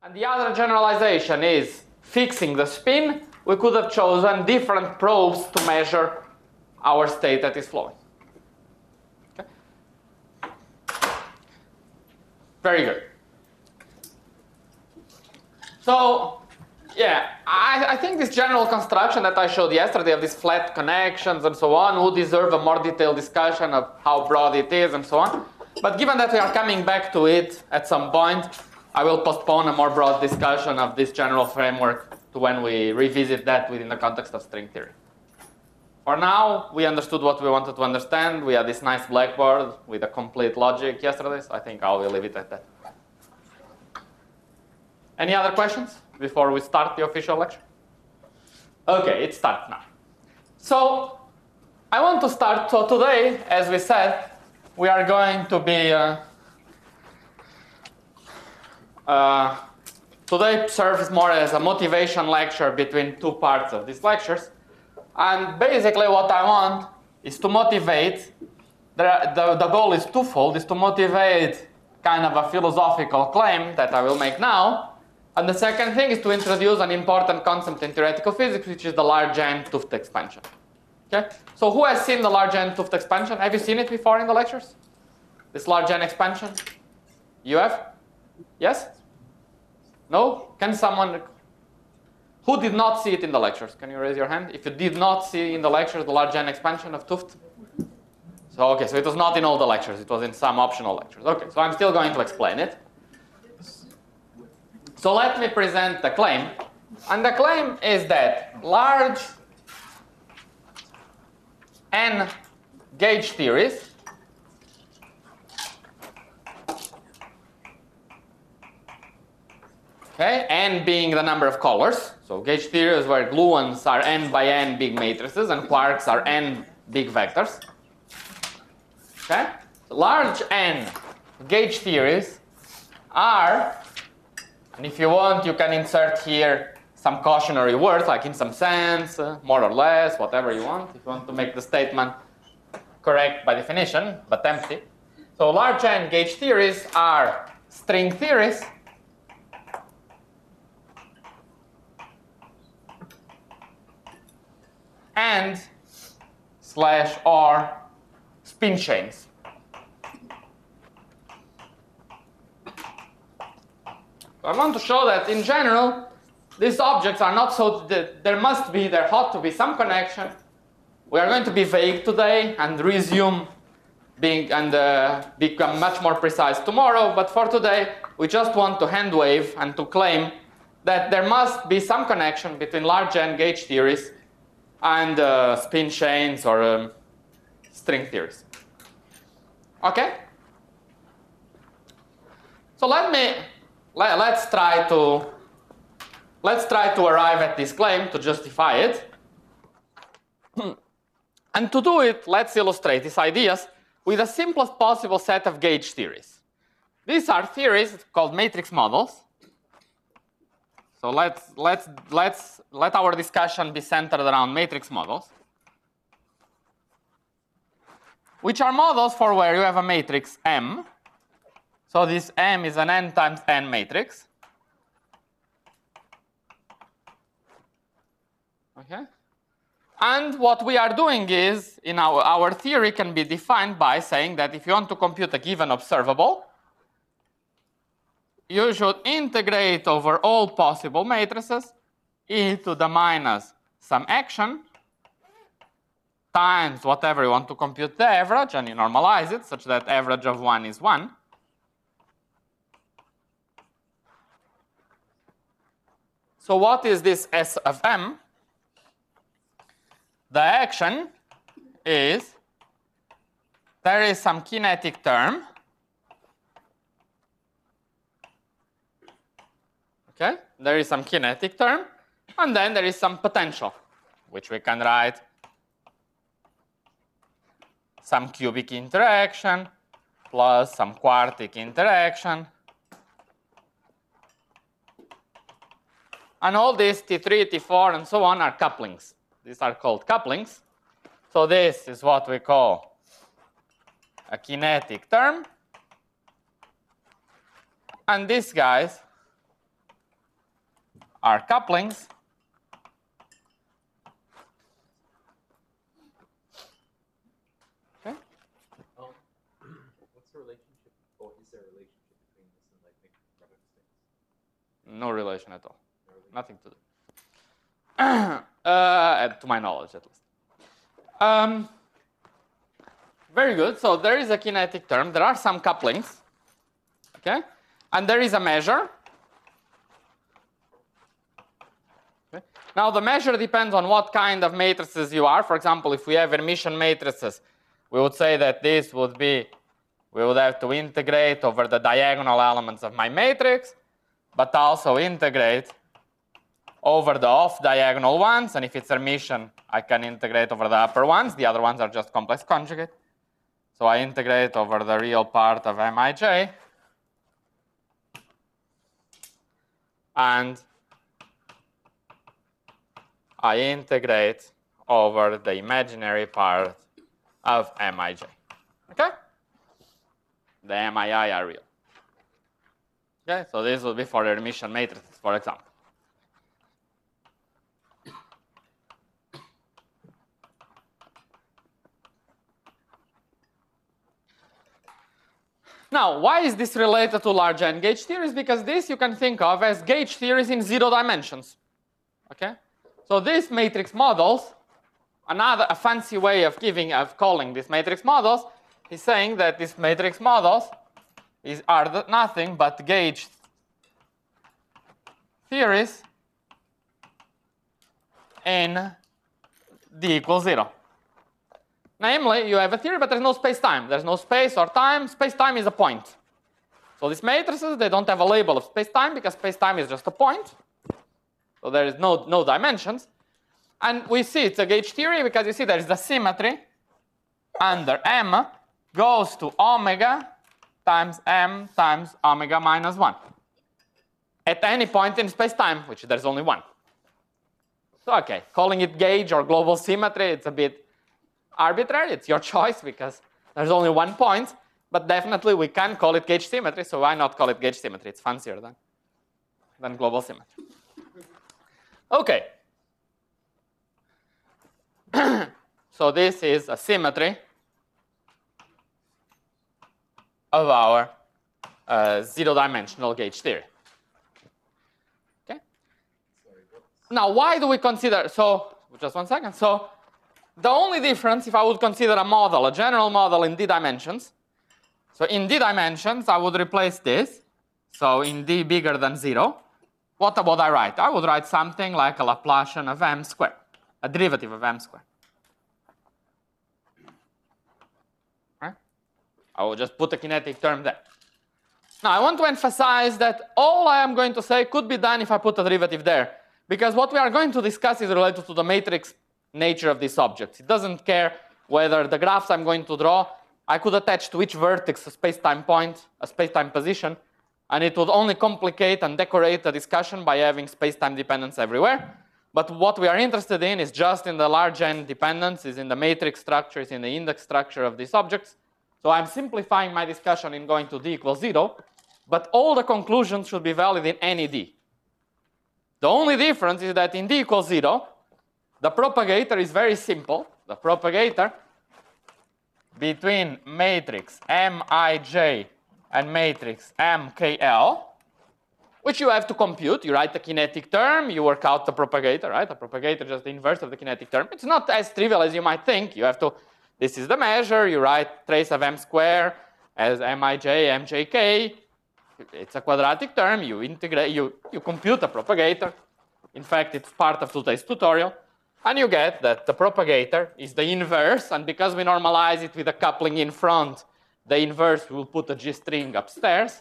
And the other generalization is fixing the spin. We could have chosen different probes to measure our state that is flowing. Okay? Very good. So, yeah, I think this general construction that I showed yesterday of these flat connections and so on would deserve a more detailed discussion of how broad it is and so on. But given that we are coming back to it at some point, I will postpone a more broad discussion of this general framework to when we revisit that within the context of string theory. For now, we understood what we wanted to understand. We had this nice blackboard with a complete logic yesterday, so I think I will leave it at that. Any other questions before we start the official lecture? Okay, it starts now. So, I want to start, so today, as we said, we are going to be, today serves more as a motivation lecture between two parts of these lectures. And basically what I want is to motivate, the goal is twofold, is to motivate kind of a philosophical claim that I will make now. And the second thing is to introduce an important concept in theoretical physics, which is the large N 't Hooft expansion. Okay? So who has seen the large N 't Hooft expansion? Have you seen it before in the lectures? This large N expansion? You have? Yes? No? Can someone? Who did not see it in the lectures? Can you raise your hand? If you did not see in the lectures the large N expansion of 't Hooft? So, okay, so it was not in all the lectures, it was in some optional lectures. Okay, so I'm still going to explain it. So let me present the claim. And the claim is that large N gauge theories okay, N being the number of colors. So gauge theory is where gluons are N by N big matrices and quarks are N big vectors. Okay? So large N gauge theories are, and if you want, you can insert here some cautionary words, like in some sense, more or less, whatever you want, if you want to make the statement correct by definition, but empty. So large N gauge theories are string theories and / or spin chains. I want to show that in general, these objects are not so, there ought to be some connection. We are going to be vague today and resume being and become much more precise tomorrow, but for today, we just want to hand wave and to claim that there must be some connection between large N gauge theories and spin chains or string theories. Okay? So let's try to arrive at this claim to justify it. And to do it, let's illustrate these ideas with the simplest possible set of gauge theories. These are theories called matrix models. So let our discussion be centered around matrix models, which are models for where you have a matrix M. So this M is an N times N matrix. Okay? And what we are doing is, in our theory can be defined by saying that if you want to compute a given observable, you should integrate over all possible matrices e to the minus some action times whatever you want to compute the average, and you normalize it such that average of 1 is 1. So what is this S of M? The action is there is some kinetic term. Okay, there is some kinetic term, and then there is some potential, which we can write some cubic interaction plus some quartic interaction. And all these T3, T4, and so on are couplings. These are called couplings. So this is what we call a kinetic term. And these guys are couplings. Okay. What's the relationship, or is there a relationship between this and like mixed product states? No relation at all. No relation. Nothing to do. To my knowledge, at least. Very good. So there is a kinetic term. There are some couplings. Okay? And there is a measure. Okay? Now, the measure depends on what kind of matrices you are. For example, if we have Hermitian matrices, we would say that this would be, we would have to integrate over the diagonal elements of my matrix, but also integrate over the off-diagonal ones. And if it's Hermitian, I can integrate over the upper ones. The other ones are just complex conjugate. So I integrate over the real part of Mij. And I integrate over the imaginary part of Mij. Okay? The Mii are real. Okay, so this will be for Hermitian matrices, for example. Now, why is this related to large N gauge theories? Because this you can think of as gauge theories in 0 dimensions. Okay? So these matrix models, a fancy way of calling these matrix models is saying that these matrix models are nothing but gauge theories in D equals 0. Namely, you have a theory, but there's no space-time. There's no space or time. Space-time is a point. So these matrices, they don't have a label of space-time because space-time is just a point. So there is no dimensions. And we see it's a gauge theory because you see there is the symmetry under M goes to omega times M times omega minus 1. At any point in space-time, which there's only one. So, okay, calling it gauge or global symmetry, it's a bit arbitrary. It's your choice because there's only one point, but definitely we can call it gauge symmetry, so why not call it gauge symmetry? It's fancier than global symmetry. Okay. So this is a symmetry of our 0-dimensional gauge theory. Okay. Now, why do we consider, so just one second. So the only difference, if I would consider a model, a general model in D dimensions, so in D dimensions, I would replace this. So in D bigger than 0, what would I write? I would write something like a Laplacian of M squared, a derivative of M squared. Right? I will just put a kinetic term there. Now, I want to emphasize that all I am going to say could be done if I put a derivative there, because what we are going to discuss is related to the matrix nature of this object. It doesn't care whether the graphs I'm going to draw, I could attach to each vertex a space-time point, a space-time position, and it would only complicate and decorate the discussion by having space-time dependence everywhere. But what we are interested in is just in the large N dependence, is in the matrix structure, is in the index structure of these objects. So I'm simplifying my discussion in going to D equals 0, but all the conclusions should be valid in any D. The only difference is that in D equals 0, the propagator is very simple. The propagator between matrix Mij and matrix MKL, which you have to compute. You write the kinetic term, you work out the propagator, right? The propagator is just the inverse of the kinetic term. It's not as trivial as you might think. You have to, this is the measure, you write trace of M squared as Mij, Mjk. It's a quadratic term, you integrate, you compute the propagator. In fact, it's part of today's tutorial. And you get that the propagator is the inverse, and because we normalize it with a coupling in front, the inverse will put a G string upstairs.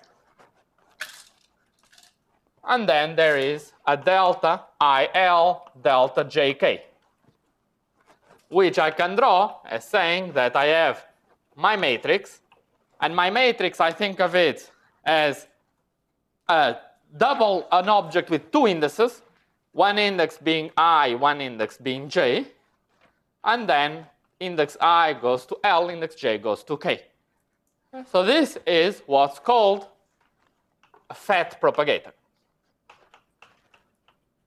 And then there is a delta IL delta JK, which I can draw as saying that I have my matrix, and my matrix, I think of it as an object with two indices, one index being I, one index being J, and then index I goes to L, index J goes to K. So this is what's called a fat propagator.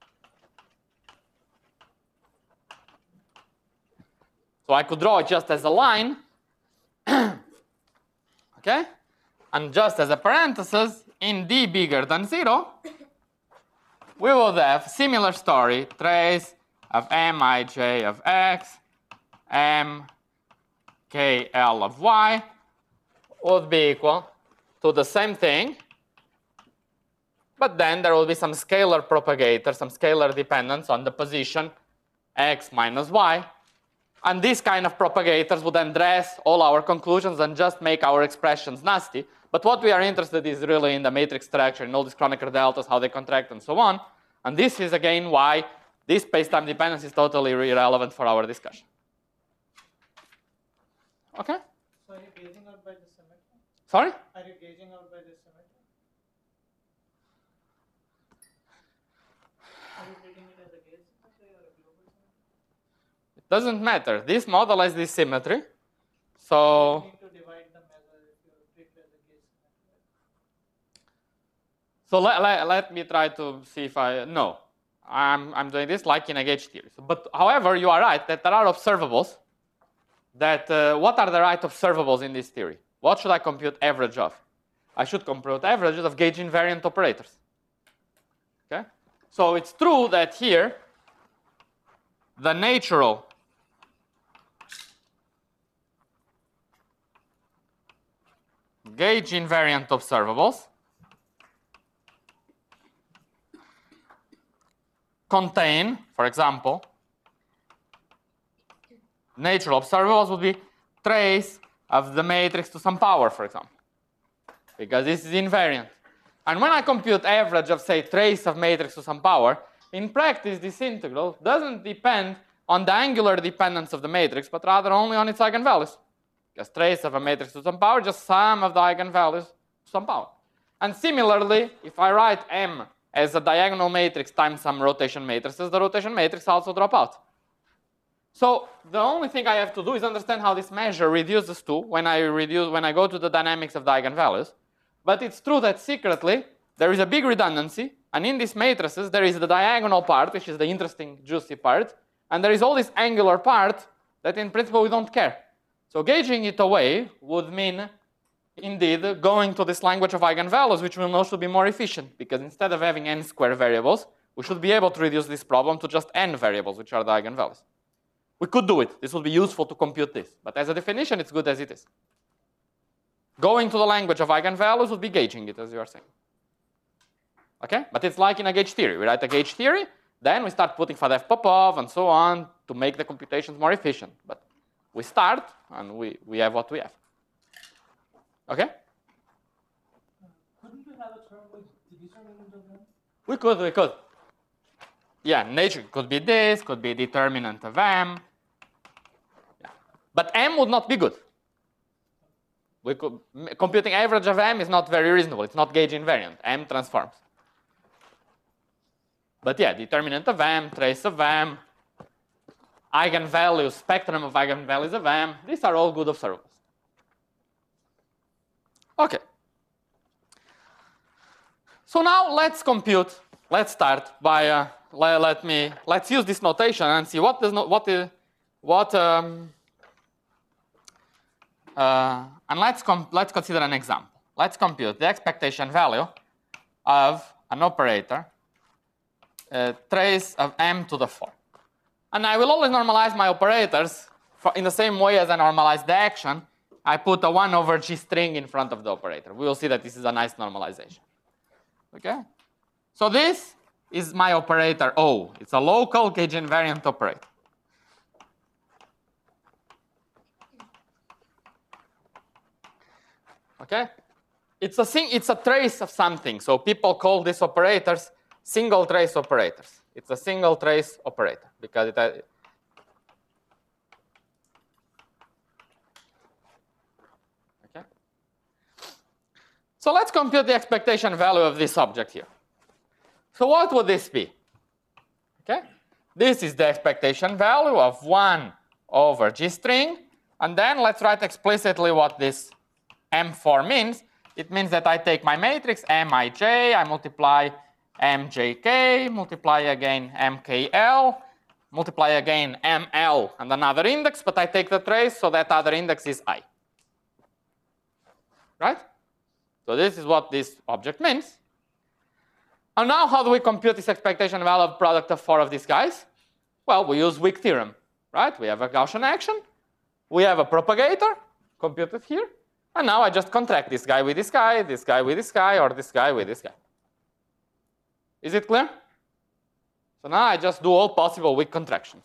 So I could draw it just as a line. Okay? And just as a parenthesis, in d bigger than 0, we would have similar story, trace of mij of x, m k l of y would be equal to the same thing, but then there will be some scalar propagator, some scalar dependence on the position x minus y. And these kind of propagators would then dress all our conclusions and just make our expressions nasty. But what we are interested in is really in the matrix structure, in all these Kronecker deltas, how they contract, and so on. And this is, again, why this space-time dependence is totally irrelevant for our discussion. Okay? So are you gauging out by the symmetry? Sorry? Are you gauging out by the symmetry? Are you treating it as a gauge symmetry or a global symmetry? It doesn't matter. This model has this symmetry. So You need to divide the measure if you treat it as a gauge symmetry. let me try to see if no. I'm doing this like in a gauge theory. But however, you are right that there are observables that, what are the right observables in this theory? What should I compute average of? I should compute averages of gauge invariant operators. Okay? So it's true that here, the natural gauge invariant observables contain, for example, natural observables would be trace of the matrix to some power, for example, because this is invariant. And when I compute average of, say, trace of matrix to some power, in practice, this integral doesn't depend on the angular dependence of the matrix, but rather only on its eigenvalues. Because trace of a matrix to some power, just sum of the eigenvalues to some power. And similarly, if I write M as a diagonal matrix times some rotation matrices, the rotation matrix also drop out. So the only thing I have to do is understand how this measure reduces to when I go to the dynamics of the eigenvalues. But it's true that secretly there is a big redundancy, and in these matrices there is the diagonal part, which is the interesting, juicy part, and there is all this angular part that in principle we don't care. So gauging it away would mean indeed going to this language of eigenvalues, which we know should be more efficient, because instead of having n square variables, we should be able to reduce this problem to just n variables, which are the eigenvalues. We could do it. This would be useful to compute this. But as a definition, it's good as it is. Going to the language of eigenvalues would be gauging it, as you are saying. Okay? But it's like in a gauge theory. We write a gauge theory, then we start putting Fadeev Popov and so on to make the computations more efficient. But we start, and we have what we have. Okay? Couldn't we have a term like determinant of M? We could. Yeah, nature could be this, could be determinant of M. Yeah. But M would not be good. Computing average of M is not very reasonable. It's not gauge invariant. M transforms. But yeah, determinant of M, trace of M, eigenvalues, spectrum of eigenvalues of M, these are all good observables. Okay. So now let's compute. Let's start by let's use this notation and see and let's consider an example. Let's compute the expectation value of an operator trace of M to the 4. And I will always normalize my operators in the same way as I normalize the action. I put a 1 over G string in front of the operator. We will see that this is a nice normalization. Okay? So this is my operator O. It's a local gauge invariant operator. Okay? It's a trace of something. So people call these operators single trace operators. It's a single trace operator because it okay. So let's compute the expectation value of this object here. So what would this be? Okay? This is the expectation value of 1 over G string, and then let's write explicitly what this M4 means. It means that I take my matrix Mij, I multiply Mjk, multiply again Mkl, multiply again ml and another index, but I take the trace, so that other index is I. Right? So this is what this object means. And now how do we compute this expectation value of product of 4 of these guys? Well, we use Wick theorem, right? We have a Gaussian action. We have a propagator computed here. And now I just contract this guy with this guy, this guy with this guy, or this guy with this guy. Is it clear? So now I just do all possible Wick contractions.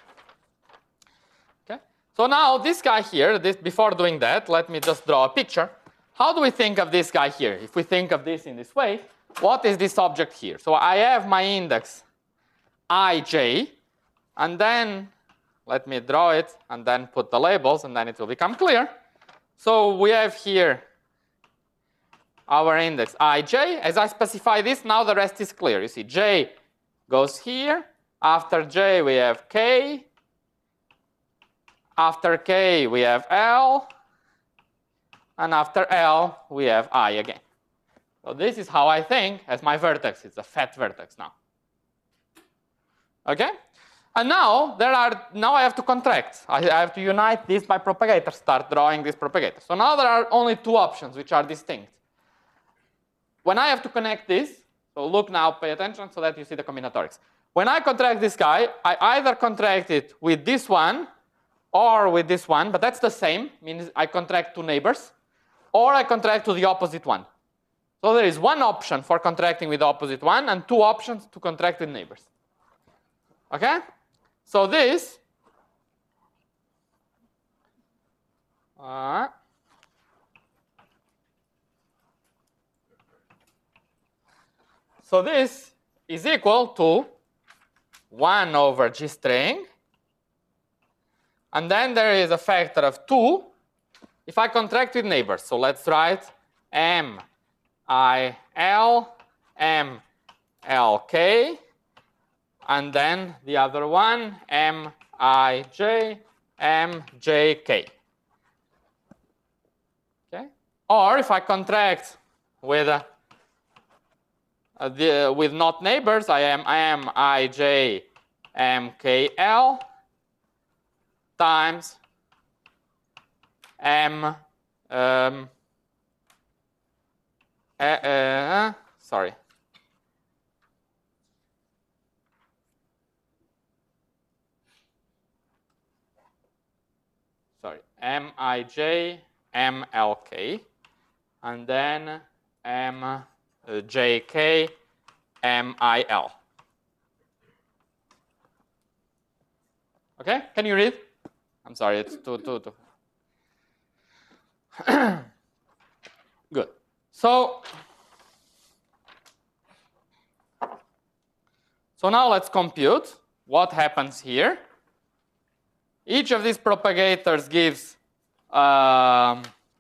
Okay? So now this guy here, before doing that, let me just draw a picture. How do we think of this guy here? If we think of this in this way, what is this object here? So I have my index ij, and then let me draw it and then put the labels, and then it will become clear. So we have here our index ij. As I specify this, now the rest is clear. You see, j goes here. After j, we have k. After k, we have l. And after l, we have I again. So this is how I think as my vertex. It's a fat vertex now. Okay? And now I have to contract. I have to unite this by propagator, start drawing this propagator. So now there are only 2 options which are distinct. When I have to connect this, so look now, pay attention so that you see the combinatorics. When I contract this guy, I either contract it with this one or with this one, but that's the same, means I contract 2 neighbors, or I contract to the opposite one. So there is 1 option for contracting with the opposite one and 2 options to contract with neighbors. Okay? So this is equal to 1 over G string, and then there is a factor of 2 if I contract with neighbors. So let's write M I L M L K, and then the other one M I J M J K. Okay? Or if I contract with not neighbors, I am I J M K L times M sorry. Sorry, Mij MLK, and then MJK MIL. Okay, can you read? I'm sorry, it's too. Good. So now let's compute what happens here. Each of these propagators gives a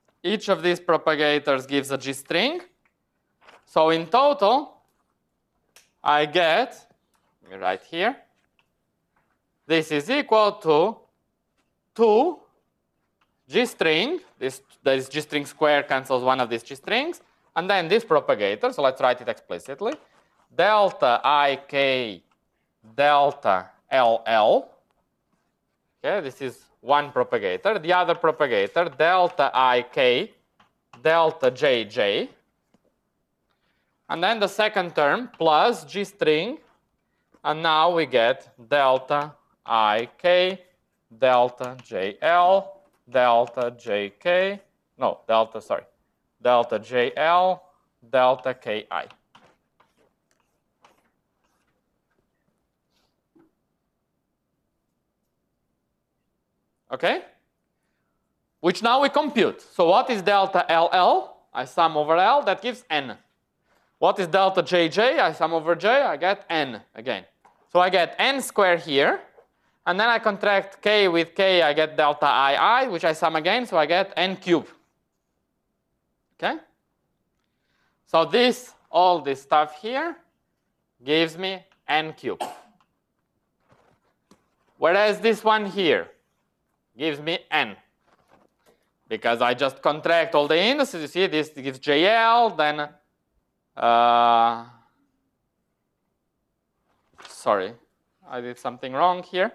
G string. So in total, I get, let me write here, this is equal to 2 G string, this G string square cancels one of these G strings, and then this propagator, so let's write it explicitly, delta IK delta LL. Okay, this is one propagator. The other propagator, delta IK delta JJ. And then the second term plus G string, and now we get delta IK delta JL delta JK, no, delta JL delta KI. Okay? Which now we compute. So what is delta LL? I sum over L, that gives N. What is delta JJ? I sum over J, I get N again. So I get N squared here, and then I contract K with K, I get delta II, which I sum again, so I get N cubed. Okay? So all this stuff here gives me N cubed. Whereas this one here gives me N. Because I just contract all the indices. You see, this gives JL, then, I did something wrong here.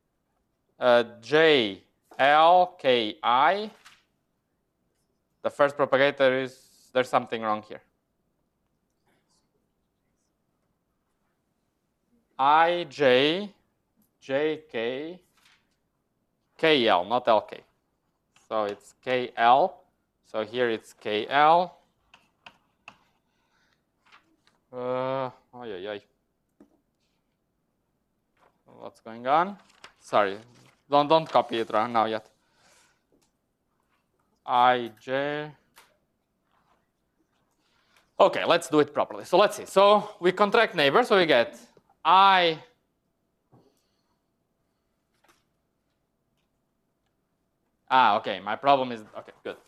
J, L, K, I. The first propagator is, there's something wrong here. I, J, J, K, K, L, not L, K. So it's K, L. So here it's K, L. What's going on? Sorry, don't copy it right now yet. I, J. Okay, let's do it properly. So let's see. So we contract neighbors, so we get I. Okay, my problem is, okay, good.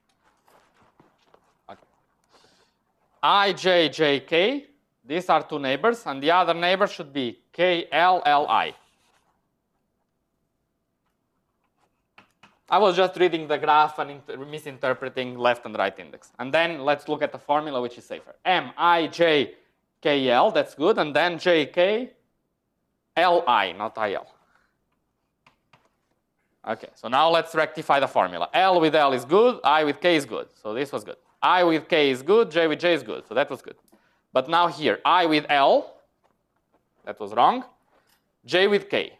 Okay. I, J, J, K. These are two neighbors, and the other neighbor should be K, L, L, I. I was just reading the graph and misinterpreting left and right index. And then let's look at the formula, which is safer. M, I, J, K, L, that's good. And then J, K, L, I, not I, L. Okay, so now let's rectify the formula. L with L is good, I with K is good. So this was good. I with K is good, J with J is good. So that was good. But now here, I with L, that was wrong. J with K.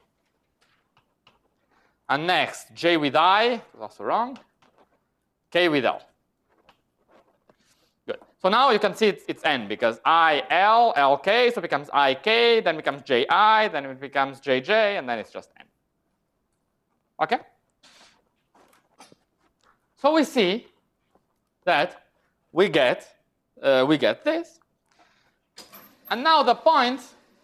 And next, J with I, also wrong. K with L. Good. So now you can see it's N because I, L, L, K, so it becomes I, K, then becomes J, I, then it becomes J, J, and then it's just N. Okay? So we see that we get this. And now the point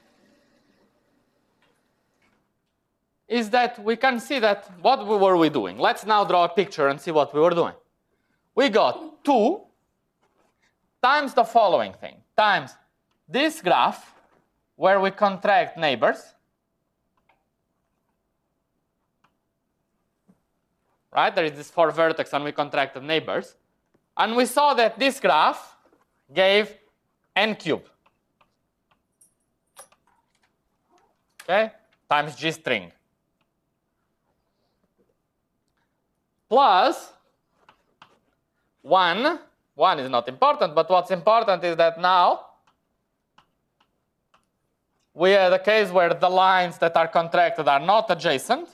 is that we can see that what were we doing? Let's now draw a picture and see what we were doing. We got 2 times the following thing, times this graph where we contract neighbors, right? There is this 4 vertex and we contracted neighbors. And we saw that this graph gave n cubed. Okay? Times G string. Plus 1. 1 is not important, but what's important is that now we have the case where the lines that are contracted are not adjacent.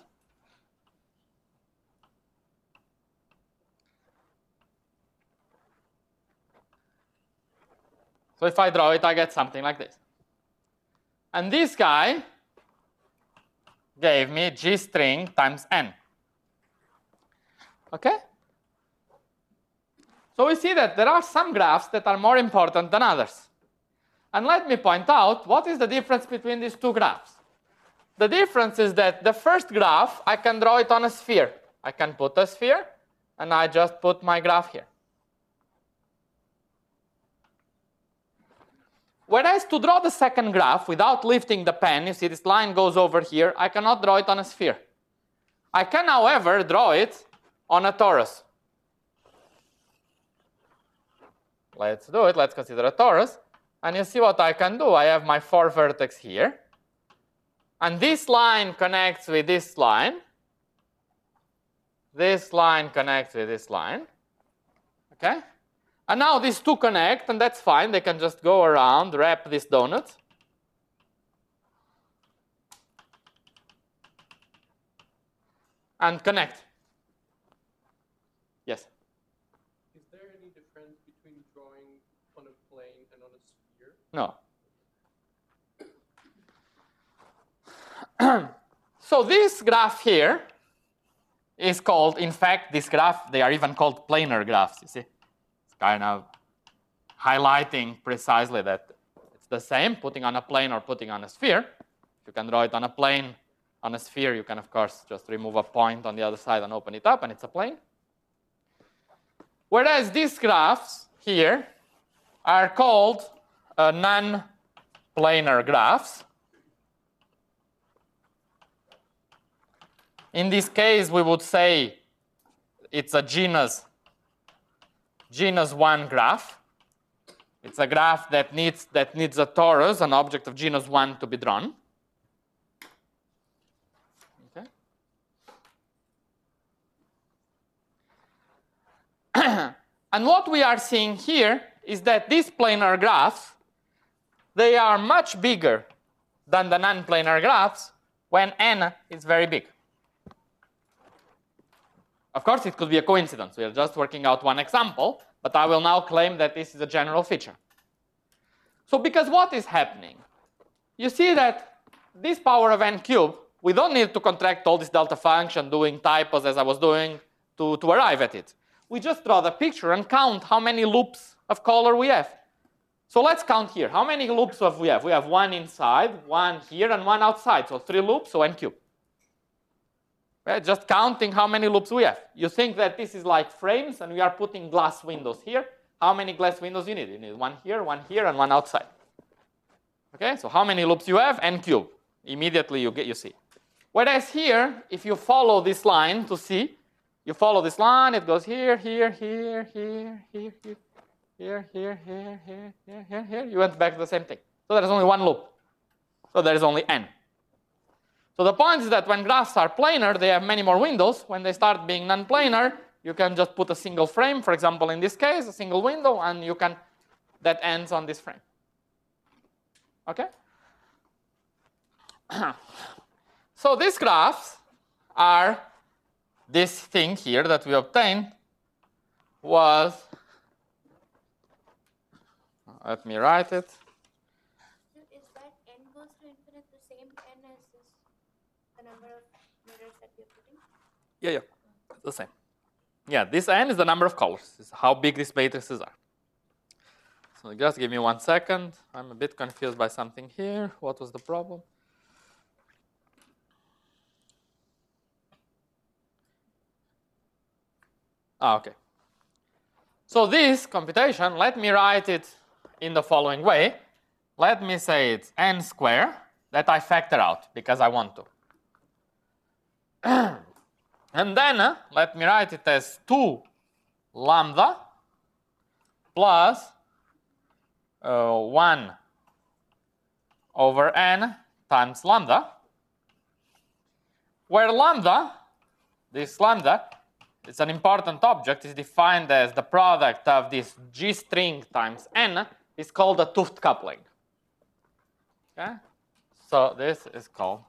So if I draw it, I get something like this. And this guy gave me G string times N. Okay? So we see that there are some graphs that are more important than others. And let me point out what is the difference between these two graphs. The difference is that the first graph, I can draw it on a sphere. I can put a sphere, and I just put my graph here. Whereas to draw the second graph without lifting the pen, you see this line goes over here, I cannot draw it on a sphere. I can, however, draw it on a torus. Let's do it. Let's consider a torus. And you see what I can do. I have my 4 vertex here. And this line connects with this line. This line connects with this line. Okay? And now these two connect, and that's fine. They can just go around, wrap this donut. And connect. Yes? Is there any difference between drawing on a plane and on a sphere? No. So this graph here is called, in fact, this graph, they are even called planar graphs, you see? It's kind of highlighting precisely that it's the same, putting on a plane or putting on a sphere. If you can draw it on a plane, on a sphere, you can, of course, just remove a point on the other side and open it up, and it's a plane. Whereas these graphs here are called non-planar graphs. In this case, we would say it's a genus 1 graph. It's a graph that needs a torus, an object of genus 1, to be drawn. And what we are seeing here is that these planar graphs, they are much bigger than the non-planar graphs when n is very big. Of course, it could be a coincidence. We are just working out one example, but I will now claim that this is a general feature. So because what is happening? You see that this power of n cubed, we don't need to contract all this delta function doing typos as I was doing to arrive at it. We just draw the picture and count how many loops of color we have. So let's count here. How many loops have we have? We have one inside, one here, and one outside. So 3 loops, so n cubed. Right? Just counting how many loops we have. You think that this is like frames, and we are putting glass windows here. How many glass windows you need? You need one here, and one outside. Okay, so how many loops you have? N cubed. Immediately you see. Whereas here, if you follow this line to see, you follow this line, it goes here, here, here, here, here, here, here, here, here, here, here, here, here. You went back to the same thing. So there is only one loop. So there is only n. So the point is that when graphs are planar, they have many more windows. When they start being non-planar, you can just put a single frame, for example, in this case, a single window, and you can, that ends on this frame. Okay? So these graphs are this thing here that we obtained was, let me write it. So is that n goes to infinite the same n as this, the number of mirrors that we are putting? Yeah, it's the same. Yeah, this n is the number of colors. This is how big these matrices are. So just give me 1 second. I'm a bit confused by something here. What was the problem? Okay. So this computation, let me write it in the following way. Let me say it's n squared that I factor out because I want to. And then let me write it as 2 lambda plus 1 over n times lambda, where lambda, this lambda, it's an important object, is defined as the product of this G string times n, is called a 't Hooft coupling. Okay? So this is called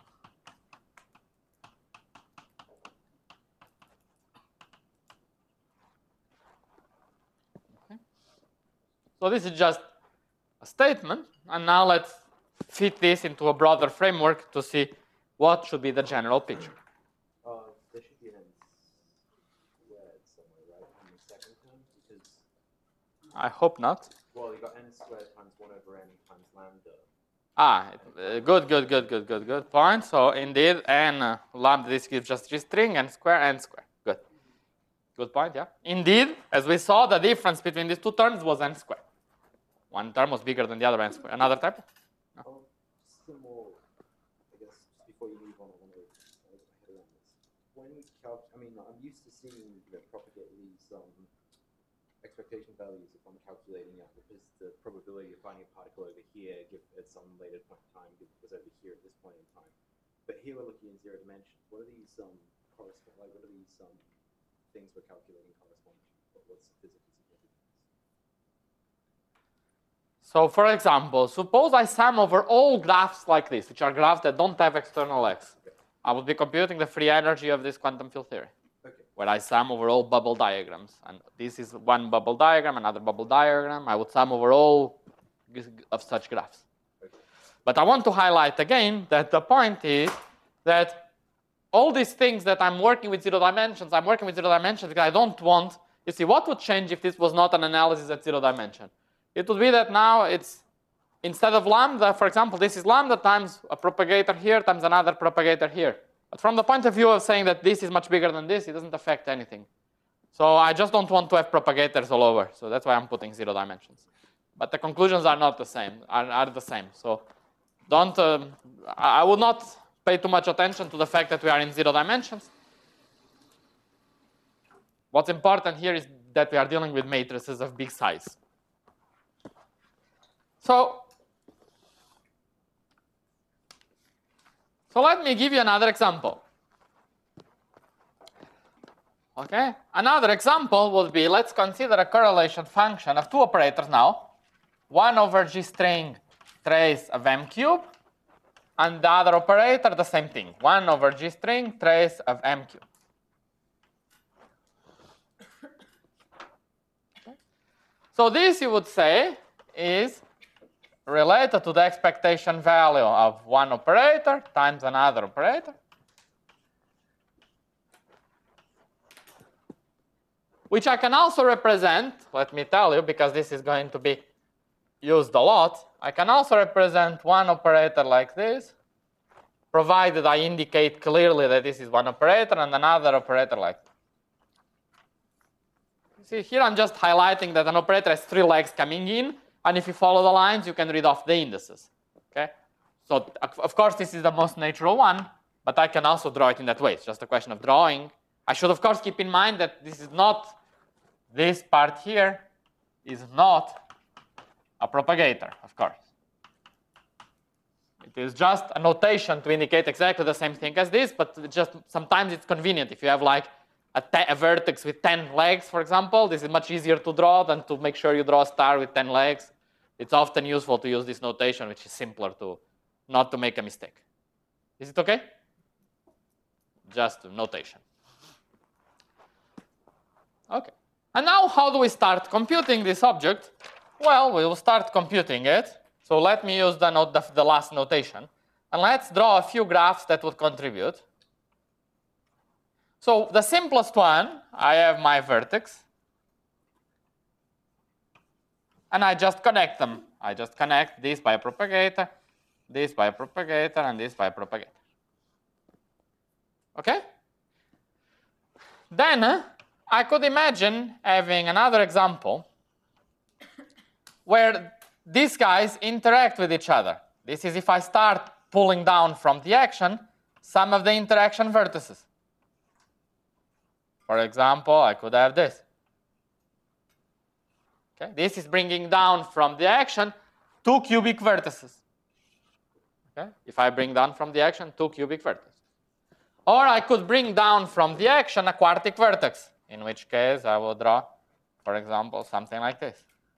So this is just a statement, and now let's fit this into a broader framework to see what should be the general picture. There should be an n squared somewhere, right, in the second term, because, I hope not. well, you got n squared times 1 over n times lambda. Good point. So indeed, n lambda, this gives just G string, n square. Good point, yeah. Indeed, as we saw, the difference between these two terms was n squared. One term was bigger than the other n squared. Another type? Oh, just a more, I guess, just before you move on, I want to get my head around this. When we I mean, I'm used to seeing, propagate these expectation values if I'm calculating out because the probability of finding a particle over here at some later point in time was over here at this point in time. But here we're looking in 0 dimensions. What are these correspond? Like, what are these things we're calculating correspond to? What's the physical significance? So for example, suppose I sum over all graphs like this, which are graphs that don't have external x. Okay. I would be computing the free energy of this quantum field theory, where I sum over all bubble diagrams. And this is one bubble diagram, another bubble diagram. I would sum over all of such graphs. Okay. But I want to highlight again that the point is that all these things that I'm working with 0 dimensions, I'm working with 0 dimensions because I don't want, you see, what would change if this was not an analysis at 0 dimension? It would be that now it's, instead of lambda, for example, this is lambda times a propagator here times another propagator here. But from the point of view of saying that this is much bigger than this, it doesn't affect anything. So I just don't want to have propagators all over. So that's why I'm putting 0 dimensions. But the conclusions are not the same, are the same. So don't, I would not pay too much attention to the fact that we are in 0 dimensions. What's important here is that we are dealing with matrices of big size. So let me give you another example. Okay? Another example would be, let's consider a correlation function of two operators now. 1 over G string trace of M cube, and the other operator, the same thing. 1 over G string trace of M cube. Okay? So this, you would say, is related to the expectation value of one operator times another operator, which I can also represent, let me tell you, because this is going to be used a lot. I can also represent one operator like this, provided I indicate clearly that this is one operator, and another operator like this. See, here I'm just highlighting that an operator has 3 legs coming in, and if you follow the lines, you can read off the indices. Okay? So, of course, this is the most natural one, but I can also draw it in that way. It's just a question of drawing. I should, of course, keep in mind that this is not, this part here is not a propagator, of course. It is just a notation to indicate exactly the same thing as this, but just sometimes it's convenient. If you have like a vertex with 10 legs, for example, this is much easier to draw than to make sure you draw a star with 10 legs. It's often useful to use this notation, which is simpler to not to make a mistake. Is it okay? Just notation. Okay. And now how do we start computing this object? Well, we will start computing it. So let me use the last notation. And let's draw a few graphs that would contribute. So the simplest one, I have my vertex. And I just connect them. I just connect this by a propagator, this by a propagator, and this by a propagator. Okay? Then I could imagine having another example where these guys interact with each other. This is if I start pulling down from the action some of the interaction vertices. For example, I could have this. Okay? This is bringing down from the action 2 cubic vertices. Okay? If I bring down from the action 2 cubic vertices. Or I could bring down from the action a quartic vertex, in which case I will draw, for example, something like this.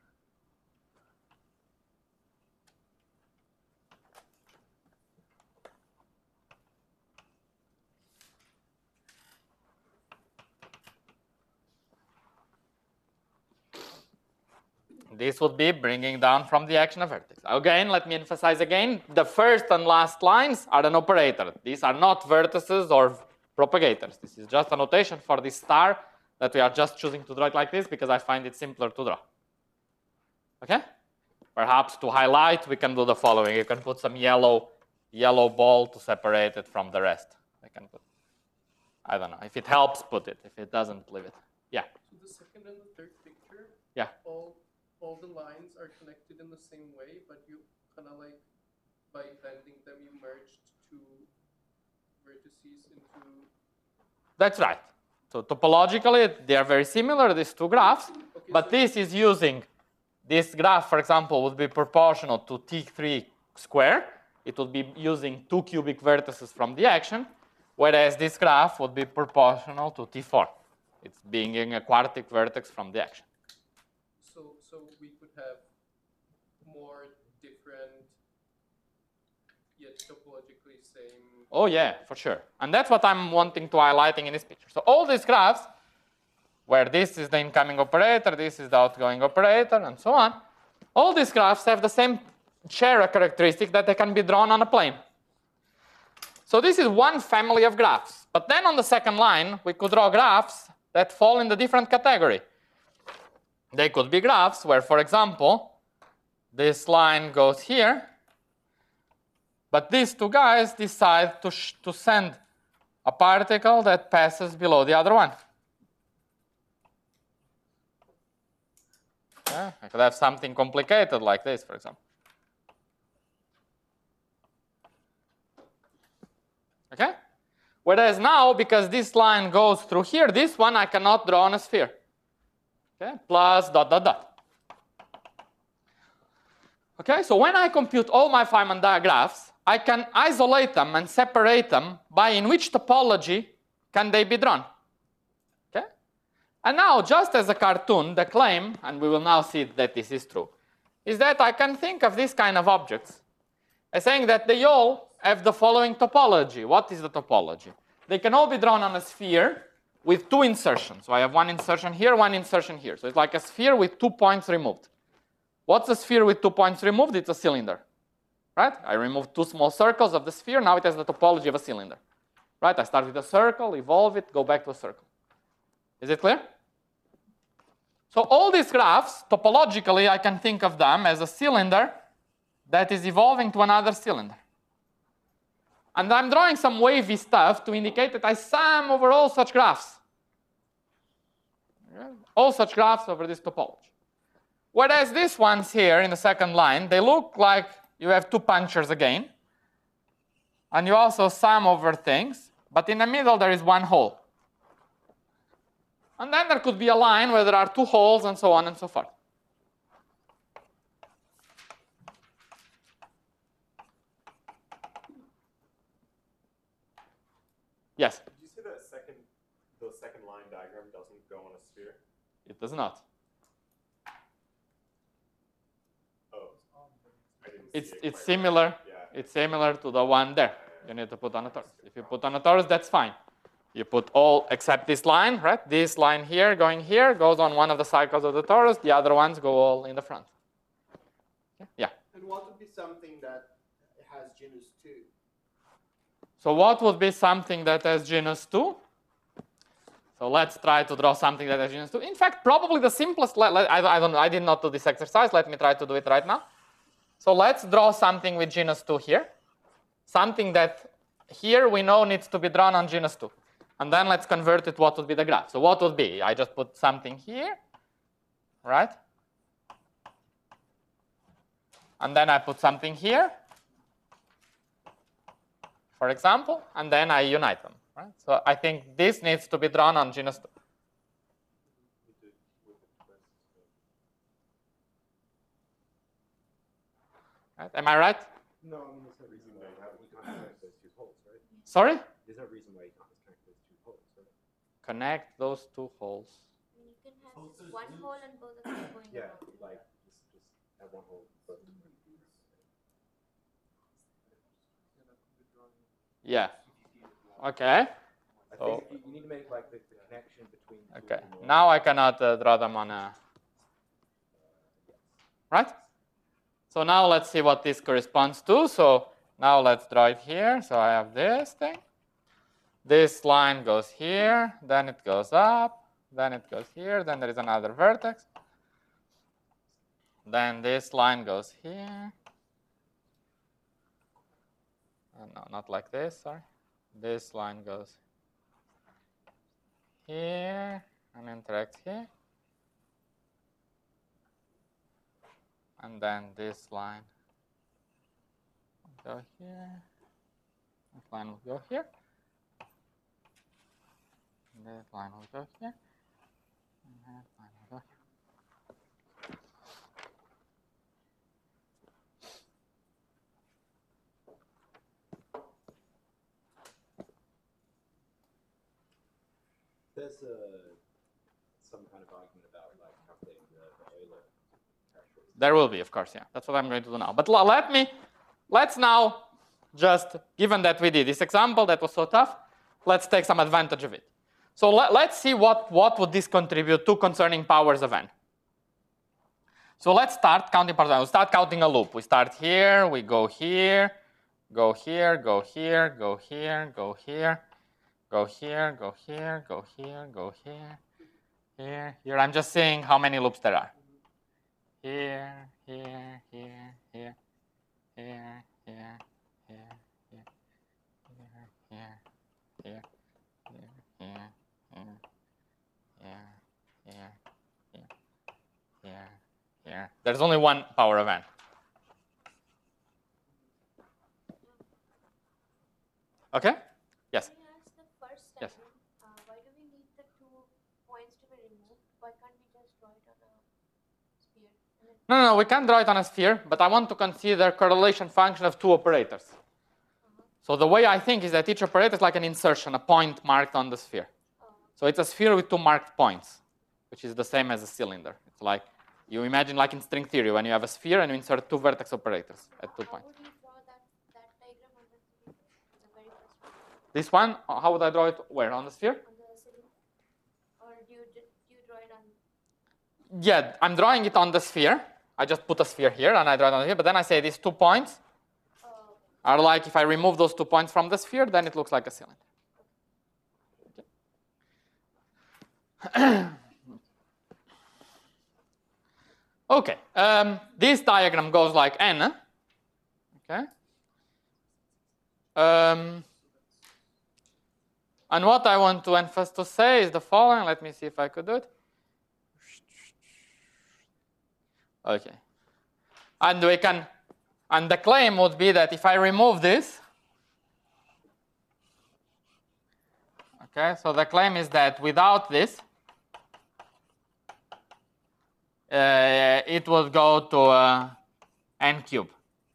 This would be bringing down from the action of vertex. Again, let me emphasize again, the first and last lines are an operator. These are not vertices or propagators. This is just a notation for this star that we are just choosing to draw it like this because I find it simpler to draw. Okay? Perhaps to highlight, we can do the following. You can put some yellow ball to separate it from the rest. I can put, I don't know. If it helps, put it. If it doesn't, leave it. Yeah? So the second and the third picture, Yeah. all the lines are connected in the same way, but you kind of like, by bending them, you merged 2 vertices into... That's right. So topologically, they are very similar, these 2 graphs, Okay, but so this is using, this graph, for example, would be proportional to T3 square. It would be using 2 cubic vertices from the action, whereas this graph would be proportional to T4. It's being a quartic vertex from the action. So we could have more different, yet topologically same... Oh yeah, for sure. And that's what I'm wanting to highlighting in this picture. So all these graphs, where this is the incoming operator, this is the outgoing operator, and so on, all these graphs have the same share a characteristic that they can be drawn on a plane. So this is one family of graphs. But then on the second line, we could draw graphs that fall in the different category. They could be graphs where, for example, this line goes here, but these 2 guys decide to send a particle that passes below the other one. Yeah, I could have something complicated like this, for example. Okay? Whereas now, because this line goes through here, this one I cannot draw on a sphere. Okay? Plus ... Okay, so when I compute all my Feynman digraphs, I can isolate them and separate them by in which topology can they be drawn. Okay? And now, just as a cartoon, the claim, and we will now see that this is true, is that I can think of these kind of objects as saying that they all have the following topology. What is the topology? They can all be drawn on a sphere with two insertions. So I have one insertion here, one insertion here. So it's like a sphere with 2 points removed. What's a sphere with 2 points removed? It's a cylinder, right? I remove 2 small circles of the sphere. Now it has the topology of a cylinder, right? I start with a circle, evolve it, go back to a circle. Is it clear? So all these graphs, topologically, I can think of them as a cylinder that is evolving to another cylinder. And I'm drawing some wavy stuff to indicate that I sum over all such graphs. All such graphs over this topology. Whereas these ones here in the second line, they look like you have 2 punctures again. And you also sum over things, but in the middle there is 1 hole. And then there could be a line where there are 2 holes and so on and so forth. Yes? Did you say that the second line diagram doesn't go on a sphere? It does not. Oh, I didn't It's see it quite similar. right. Yeah. It's similar to the one there. You need to put on a torus. If you put on a torus, that's fine. You put all except this line, right? This line here going here goes on one of the cycles of the torus. The other ones go all in the front. Okay? Yeah. And what would be something that has genus 2? So what would be something that has genus 2? So let's try to draw something that has genus 2. In fact, probably the simplest, I did not do this exercise. Let me try to do it right now. So let's draw something with genus 2 here. Something that here we know needs to be drawn on genus 2. And then let's convert it, what would be the graph. So what would be? I just put something here, right? And then I put something here, for example, and then I unite them, right? So I think this needs to be drawn on genus 2. Right? Am I right? No, I mean, there's no reason why you can't connect those 2 holes, right? Sorry? There's no reason why you can't just connect those 2 holes, right? Connect those 2 holes. You can have one hole and both of them going Yeah, around. like just have 1 hole. But Yeah. Okay. I So- think you need to make like the connection between. the 2 Okay. of them. Now I cannot draw them on a. Right? So now let's see what this corresponds to. So now let's draw it here. So I have this thing. This line goes here, then it goes up, then it goes here, then there is another vertex. Then this line goes here. No, not like this, sorry. This line goes here and interacts here. And then this line will go here. This line will go here. And this line will go here. And this line will go here. There's some kind of argument about like calculating the Euler characteristics. There will be, of course, yeah. That's what I'm going to do now. But let's now just, given that we did this example that was so tough, let's take some advantage of it. So let's see what would this contribute to concerning powers of n. So let's start counting powers of n. We'll start counting a loop. We start here, we go here, go here, go here, go here, go here, go here, go here, go here, go here, here, here. I'm just saying how many loops there are. Here, here, here, here, here, here, here, here, here, here, here, here, here, here, here, here, here. There's only one power of n. Okay? Yes. Can I ask the first Yes. sentence? Why do we need the 2 points to be removed? Why can't we just draw it on a sphere? And then No, we can't draw it on a sphere, but I want to consider correlation function of 2 operators. So the way I think is that each operator is like an insertion, a point marked on the sphere. So it's a sphere with 2 marked points. which is the same as a cylinder. It's like, you imagine like in string theory, when you have a sphere and you insert two vertex operators at 2 How points. would you draw that diagram on the cylinder? The very first one. This one, how would I draw it? Where? On the sphere? On the cylinder? Or do you draw it on? Yeah, I'm drawing it on the sphere. I just put a sphere here and I draw it on here, but then I say these 2 points Oh, are like, if I remove those 2 points from the sphere, then it looks like a cylinder. Okay. Okay, this diagram goes like n. Okay. And what I want to emphasize to say is the following. Let me see if I could do it. Okay. And we can, and the claim would be that if I remove this, okay, so the claim is that without this, it would go to n cube.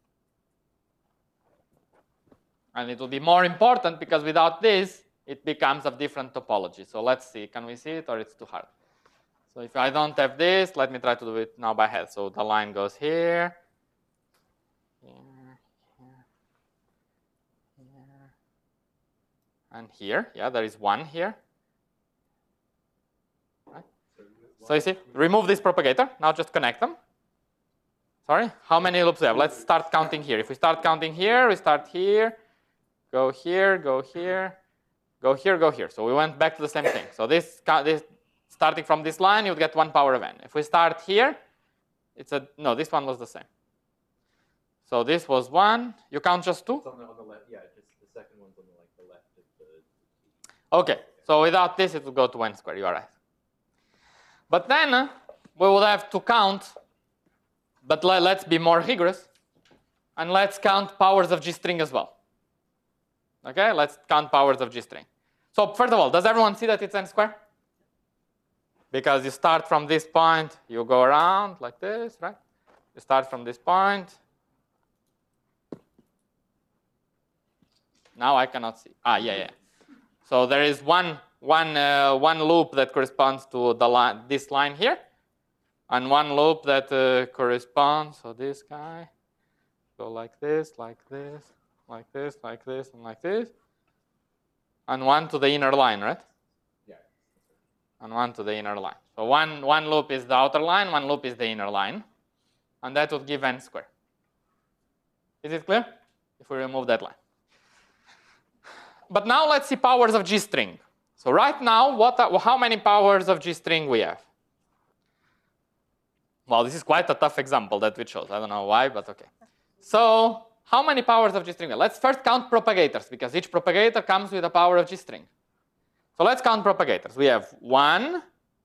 And it will be more important because without this, it becomes of different topology. So let's see, can we see it or it's too hard? So if I don't have this, let me try to do it now by head. So the line goes here, here, here, here, and here. Yeah, there is one here. Right? So you see, remove this propagator. Now just connect them. Sorry, how many loops do we have? Let's start counting here. If we start counting here, we start here, go here, go here, go here, go here. So we went back to the same thing. So this starting from this line, you would get 1 power of n. If we start here, it's a, no, this one was the same. So this was 1. You count just 2? It's on the left, yeah, just the second one's on the left of the... Okay, so without this, it would go to n squared. You are right. But then we would have to count, but let's be more rigorous, and let's count powers of G string as well. Okay, let's count powers of G string. So first of all, does everyone see that it's n squared? Because you start from this point, you go around like this, right? You start from this point. Now I cannot see. Ah, yeah. So there is one loop that corresponds to the line, this line here, and one loop that corresponds. So this guy go like this, like this, like this, like this, and like this, and one to the inner line, right? And one to the inner line. So one loop is the outer line, one loop is the inner line. And that would give n squared. Is it clear? If we remove that line. But now let's see powers of G string. So right now, how many powers of G string we have? Well, this is quite a tough example that we chose. I don't know why, but okay. So how many powers of G string? Let's first count propagators, because each propagator comes with a power of G string. So let's count propagators. We have 1,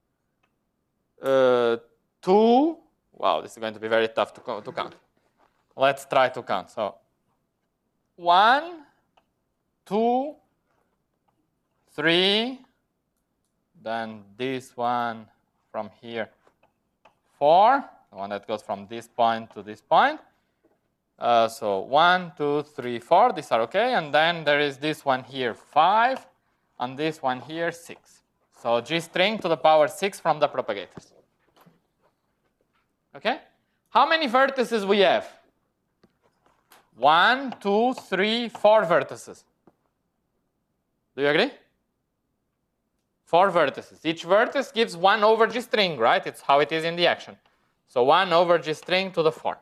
2. Wow, this is going to be very tough to count. Let's try to count. So 1, 2, 3. Then this one from here, 4. The one that goes from this point to this point. So 1, 2, 3, 4. These are okay. And then there is this one here, 5. And this one here, 6. So G string to the power 6 from the propagators. Okay? How many vertices we have? 1, 2, 3, 4 vertices. Do you agree? 4 vertices. Each vertex gives 1 over G string, right? It's how it is in the action. So 1 over G string to the 4.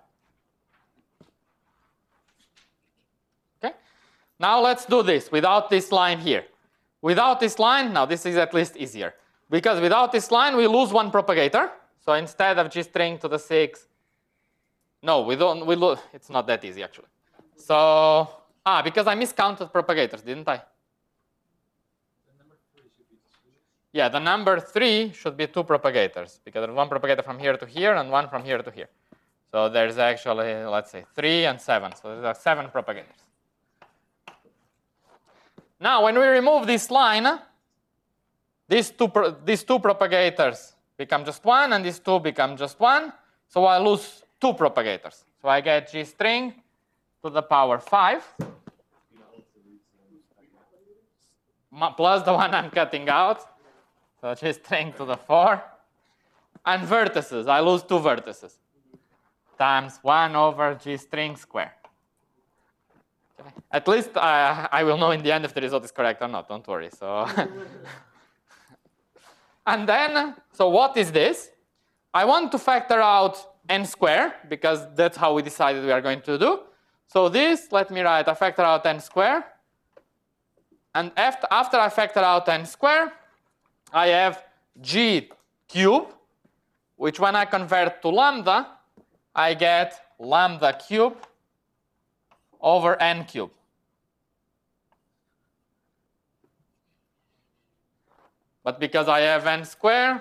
Okay? Now let's do this without this line here. Without this line, now this is at least easier. Because without this line, we lose 1 propagator. So instead of G string to the 6, no, we lose, it's not that easy actually. So, because I miscounted propagators, didn't I? Yeah, the number 3 should be 2 propagators, because there's 1 propagator from here to here and 1 from here to here. So there's actually, let's say, 3 and 7. So there are 7 propagators. Now, when we remove this line, these two propagators become just 1, and these 2 become just 1. So I lose 2 propagators. So I get G string to the power 5 plus the one I'm cutting out. So G string to the 4 and vertices. I lose 2 vertices times 1 over G string square. Okay. At least I will know in the end if the result is correct or not. Don't worry. So, and then, so what is this? I want to factor out n square because that's how we decided we are going to do. So this, let me write, I factor out n square. And after I factor out n square, I have G cube, which when I convert to lambda, I get lambda cube over n cube. But because I have n square,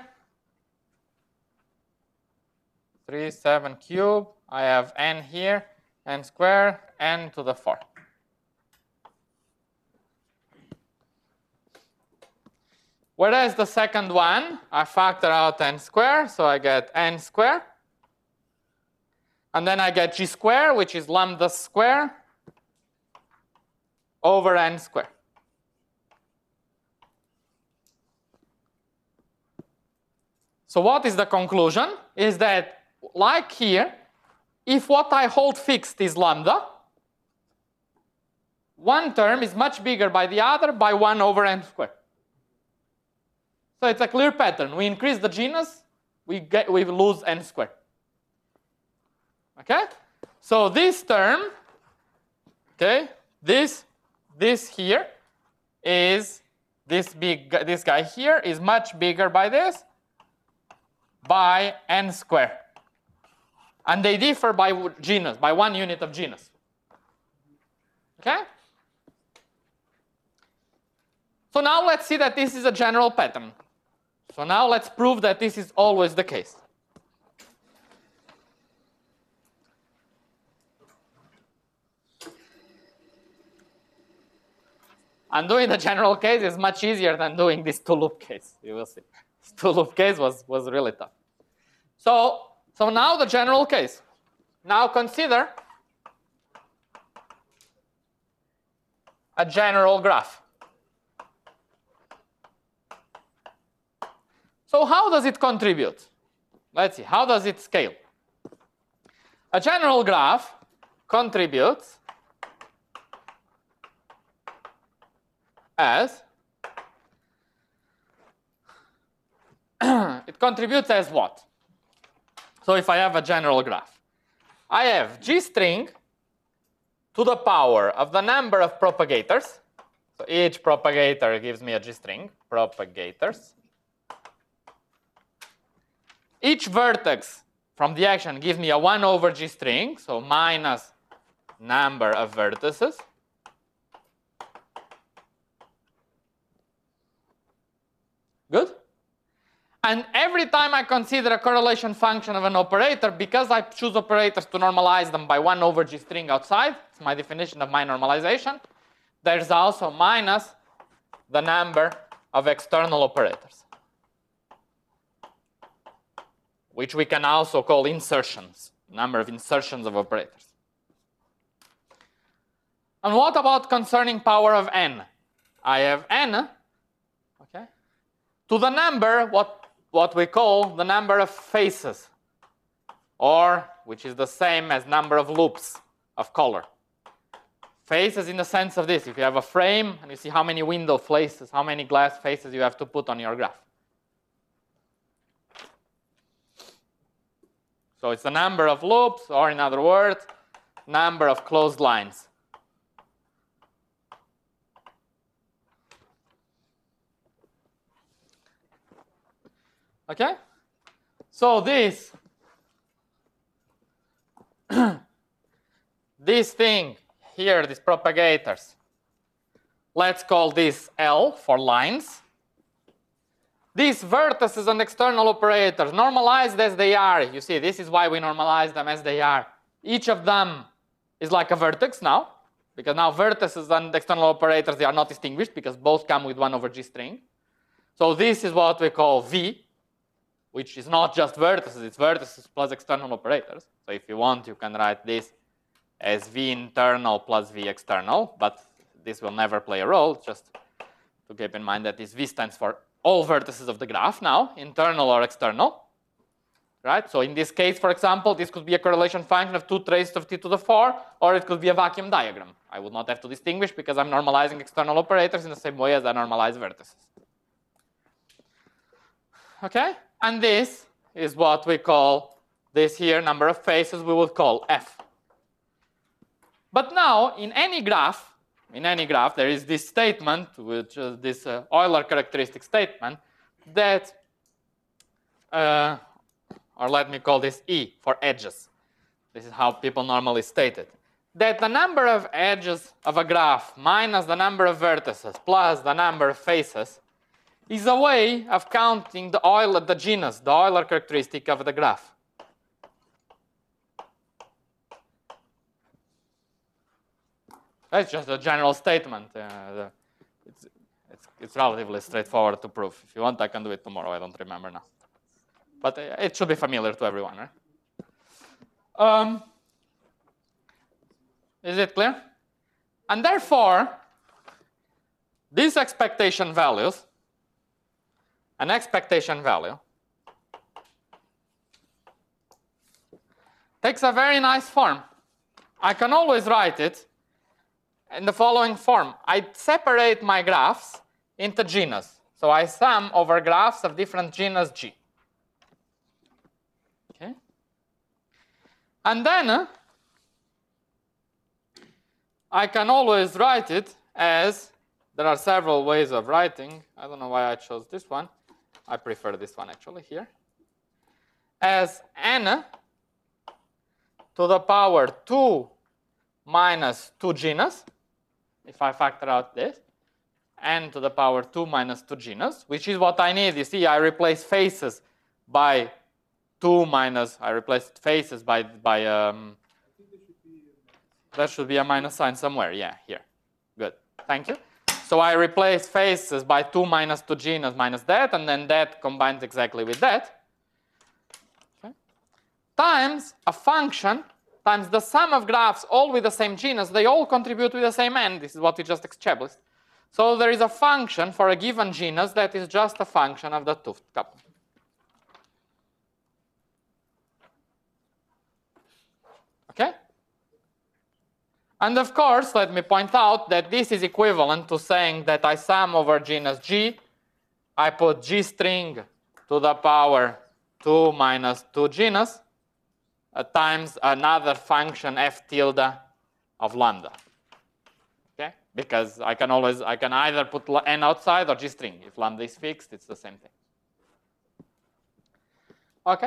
3, 7 cube, I have n here, n square, n to the 4. Whereas the second one, I factor out n square, so I get n square. And then I get G square, which is lambda square over n square. So what is the conclusion? Is that, like here, if what I hold fixed is lambda, one term is much bigger by the other by 1 over n square. So it's a clear pattern. We increase the genus, we lose n square. Okay? So this term, okay, this here is this guy here is much bigger by this by n square. And they differ by genus, by 1 unit of genus. Okay? So now let's see that this is a general pattern. So now let's prove that this is always the case. And doing the general case is much easier than doing this two-loop case. You will see. This two-loop case was really tough. So now the general case. Now consider a general graph. So how does it contribute? Let's see, how does it scale? A general graph contributes as it contributes as what? So if I have a general graph, I have G string to the power of the number of propagators. So each propagator gives me a G string, propagators. Each vertex from the action gives me a 1 over G string, so minus number of vertices. Good? And every time I consider a correlation function of an operator, because I choose operators to normalize them by 1 over G string outside, it's my definition of my normalization, there's also minus the number of external operators, which we can also call insertions, number of insertions of operators. And what about concerning power of n? I have n, okay, to the number, what we call the number of faces, or which is the same as number of loops of color. Faces in the sense of this, if you have a frame and you see how many window faces, how many glass faces you have to put on your graph. So it's the number of loops, or in other words, number of closed lines. Okay? So this thing here, these propagators, let's call this L for lines. These vertices and external operators, normalized as they are, you see, this is why we normalize them as they are. Each of them is like a vertex now, because now vertices and external operators, they are not distinguished because both come with 1 over G string. So this is what we call V, which is not just vertices, it's vertices plus external operators. So if you want, you can write this as V internal plus V external, but this will never play a role, just to keep in mind that this V stands for all vertices of the graph now, internal or external. right? So in this case, for example, this could be a correlation function of 2 traces of t to the 4, or it could be a vacuum diagram. I would not have to distinguish because I'm normalizing external operators in the same way as I normalize vertices. Okay? And this is what we call this here number of faces we would call f. But now, in any graph, there is this statement, which is this Euler characteristic statement, that, or let me call this E for edges. This is how people normally state it. That the number of edges of a graph minus the number of vertices plus the number of faces is a way of counting the genus, the Euler characteristic of the graph. That's just a general statement. It's relatively straightforward to prove. If you want, I can do it tomorrow. I don't remember now. But it should be familiar to everyone, right? Is it clear? And therefore, these expectation values, an expectation value, takes a very nice form. I can always write it in the following form. I separate my graphs into genus. So I sum over graphs of different genus G. Okay? And then I can always write it as, there are several ways of writing. I don't know why I chose this one. I prefer this one actually here. As n to the power 2 minus 2 genus. If I factor out this, n to the power 2 minus 2 genus, which is what I need. You see, I replace faces by 2 minus, I replaced faces by there should be a minus sign somewhere. Yeah, here. Good. Thank you. So I replace faces by 2 minus 2 genus minus that, and then that combines exactly with that. Okay. Times a function times the sum of graphs all with the same genus. They all contribute with the same n. This is what we just established. So there is a function for a given genus that is just a function of the 't Hooft couple. Okay? And of course, let me point out that this is equivalent to saying that I sum over genus G. I put G string to the power 2 minus 2 genus times another function f tilde of lambda. Okay? Because I can either put n outside or G string. If lambda is fixed, it's the same thing. Okay?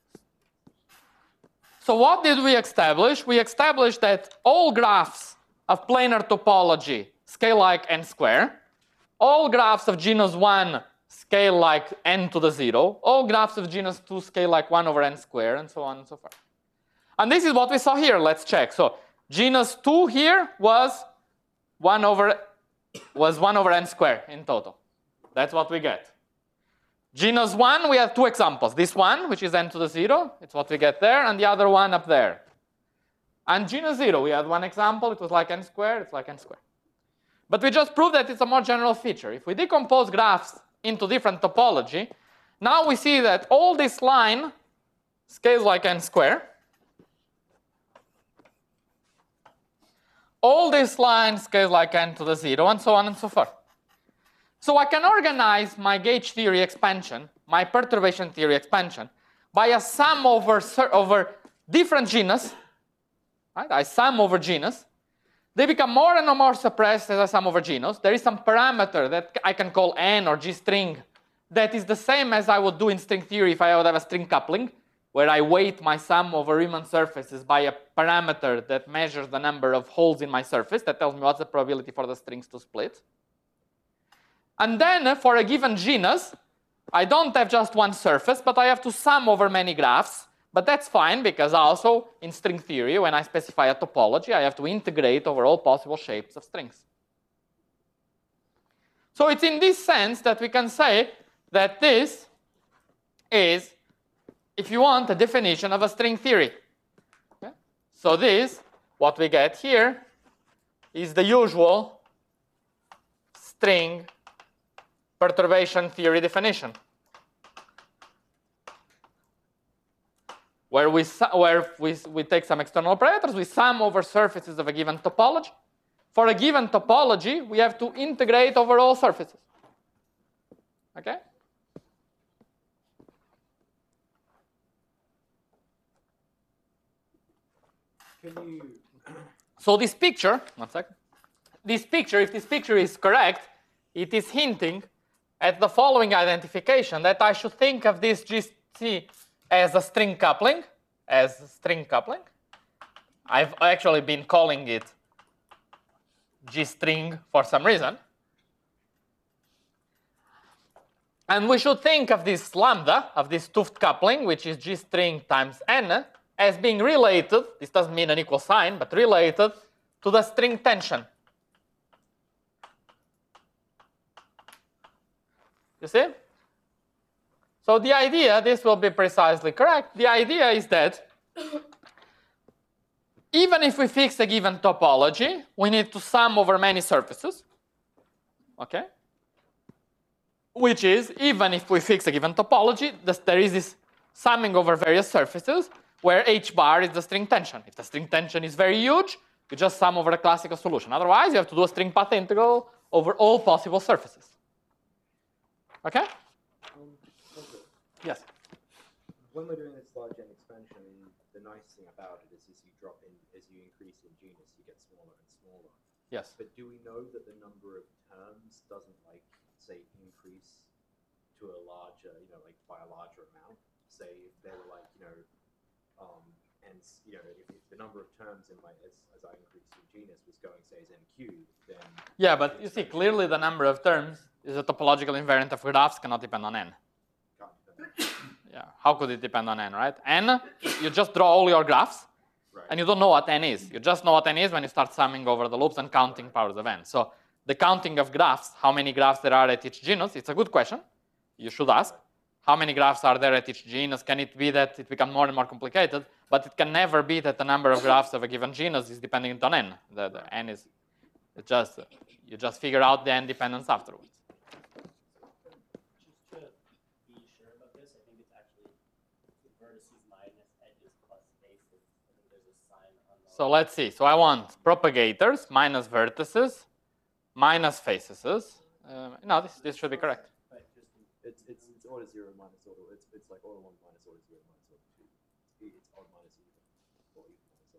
So what did we establish? We established that all graphs of planar topology scale like n square. All graphs of genus 1 scale like n to the 0. All graphs of genus 2 scale like 1 over n squared, and so on and so forth. And this is what we saw here. Let's check. So genus 2 here was 1 over n squared in total. That's what we get. Genus 1, we have two examples. This one, which is n to the 0, it's what we get there, and the other one up there. And genus 0, we had one example. It was like n squared. It's like n squared. But we just proved that it's a more general feature. If we decompose graphs into different topology, now we see that all this line scales like n squared. All this line scales like n to the 0, and so on and so forth. So I can organize my gauge theory expansion, my perturbation theory expansion, by a sum over different genus. Right? I sum over genus. They become more and more suppressed as I sum over genus. There is some parameter that I can call n or G string that is the same as I would do in string theory if I would have a string coupling, where I weight my sum over Riemann surfaces by a parameter that measures the number of holes in my surface, that tells me what's the probability for the strings to split. And then for a given genus, I don't have just one surface, but I have to sum over many graphs. But that's fine, because also in string theory, when I specify a topology, I have to integrate over all possible shapes of strings. So it's in this sense that we can say that this is, if you want, a definition of a string theory. Okay? So this, what we get here, is the usual string perturbation theory definition. where we take some external operators, we sum over surfaces of a given topology. For a given topology, we have to integrate over all surfaces. Okay? Can you? So this picture, one second. This picture, if this picture is correct, it is hinting at the following identification, that I should think of this GC as a string coupling, I've actually been calling it G-string for some reason. And we should think of this lambda, of this 't Hooft coupling, which is G-string times n, as being related, this doesn't mean an equal sign, but related to the string tension. You see? So the idea, this will be precisely correct, the idea is that even if we fix a given topology, we need to sum over many surfaces, okay? Which is, even if we fix a given topology, there is this summing over various surfaces where h bar is the string tension. If the string tension is very huge, you just sum over the classical solution. Otherwise, you have to do a string path integral over all possible surfaces. Okay? Yes? When we're doing this large n expansion, the nice thing about it is as you increase in genus, you get smaller and smaller. Yes. But do we know that the number of terms doesn't, like, say, increase to a larger, like by a larger amount? Say if they were like, and if the number of terms in as I increase in genus was going, say, as n cubed, then Yeah, but you see, clearly the number of terms is a topological invariant of graphs, cannot depend on n. can't depend. Yeah, how could it depend on n, right? N, you just draw all your graphs, Right. and you don't know what n is. You just know what n is when you start summing over the loops and counting powers of n. So the counting of graphs, how many graphs there are at each genus, it's a good question. You should ask. How many graphs are there at each genus? Can it be that it becomes more and more complicated? But it can never be that the number of graphs of a given genus is dependent on n. The n is, you just figure out the n dependence afterwards. Just to be sure about this, I think it's actually vertices minus edges plus faces. I think there's a sign on the So let's see. So I want propagators minus vertices minus faces. No, this should be correct. but just It's order 0 minus order. It's like order 1 minus order 0 minus order 2. It's odd minus even, or even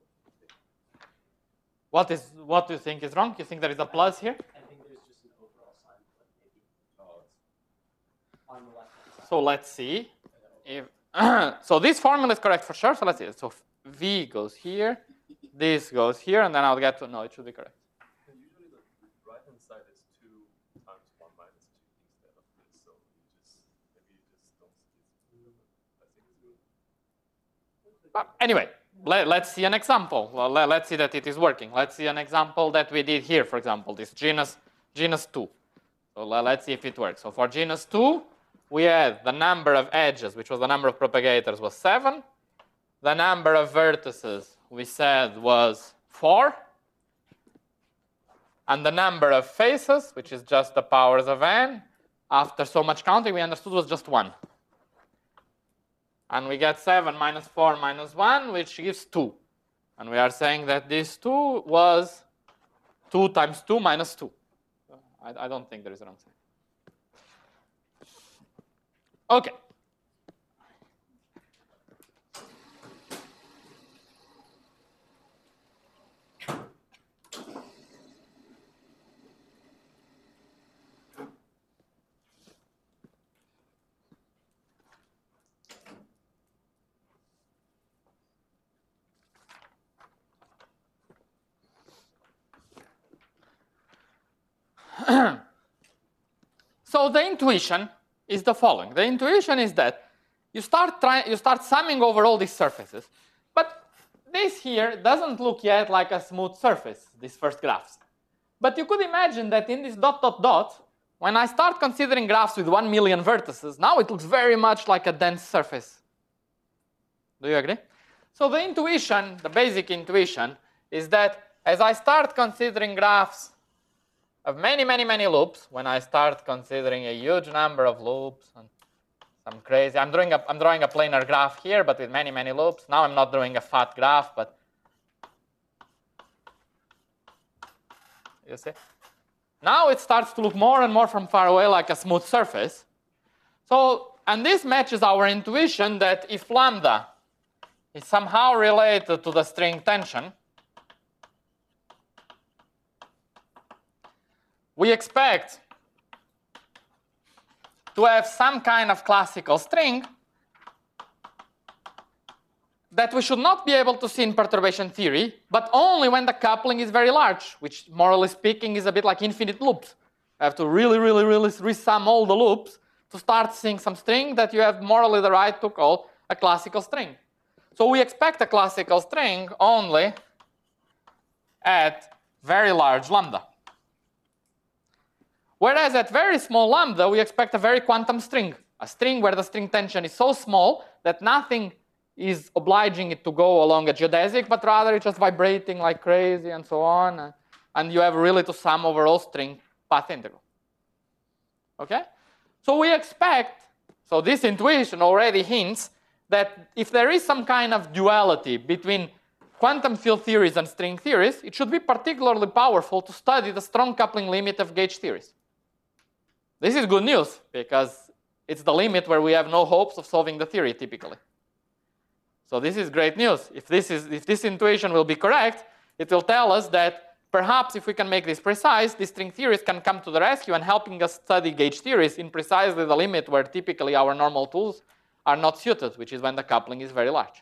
minus order 2. What do you think is wrong? You think there is a plus here? I think there's just an overall sign, but maybe on the left hand side. So let's see. If so this formula is correct for sure. So let's see. So V goes here, this goes here, and then I'll get to, no, it should be correct. And usually the right-hand side is 2 times 1 minus 2 instead of this, so maybe you just don't see it. I think it's good. But anyway, let's see an example. Well, let's see that it is working. Let's see an example that we did here, for example, this genus 2. So let's see if it works. So for genus 2, we had the number of edges, which was the number of propagators, was 7. The number of vertices, we said, was 4. And the number of faces, which is just the powers of n, after so much counting, we understood was just 1. And we get 7 minus 4 minus 1, which gives 2. And we are saying that this 2 was 2 times 2 minus 2. I don't think there is a wrong sign. Okay. So the intuition is the following. The intuition is that you start summing over all these surfaces, but this here doesn't look yet like a smooth surface, these first graphs. But you could imagine that in this dot, dot, dot, when I start considering graphs with 1 million vertices, now it looks very much like a dense surface. Do you agree? So the intuition, the basic intuition, is that as I start considering graphs of many, many, many loops, when I start considering a huge number of loops, and some crazy. I'm drawing a planar graph here, but with many, many loops. Now I'm not drawing a fat graph, but you see? Now it starts to look more and more from far away like a smooth surface. So, and this matches our intuition that if lambda is somehow related to the string tension, we expect to have some kind of classical string that we should not be able to see in perturbation theory, but only when the coupling is very large, which morally speaking is a bit like infinite loops. You have to really resum all the loops to start seeing some string that you have morally the right to call a classical string. So we expect a classical string only at very large lambda. Whereas at very small lambda, we expect a very quantum string, a string where the string tension is so small that nothing is obliging it to go along a geodesic, but rather it's just vibrating like crazy and so on. And you have really to sum over all string path integral. Okay? So we expect, so this intuition already hints that if there is some kind of duality between quantum field theories and string theories, it should be particularly powerful to study the strong coupling limit of gauge theories. This is good news because it's the limit where we have no hopes of solving the theory typically. So this is great news. If this intuition will be correct, it will tell us that perhaps if we can make this precise, these string theories can come to the rescue and helping us study gauge theories in precisely the limit where typically our normal tools are not suited, which is when the coupling is very large.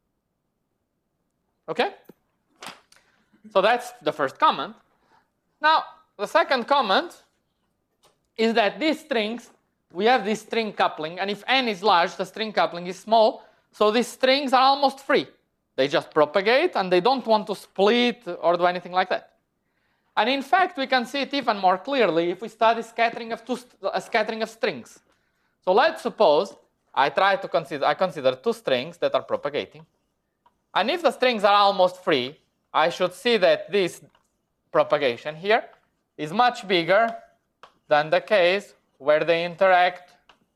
Okay? So that's the first comment. Now, the second comment is that these strings, we have this string coupling, and if n is large, the string coupling is small, so these strings are almost free. They just propagate, and they don't want to split or do anything like that. And in fact, we can see it even more clearly if we study scattering of strings. So let's suppose I consider two strings that are propagating. And if the strings are almost free, I should see that this propagation here is much bigger than the case where they interact.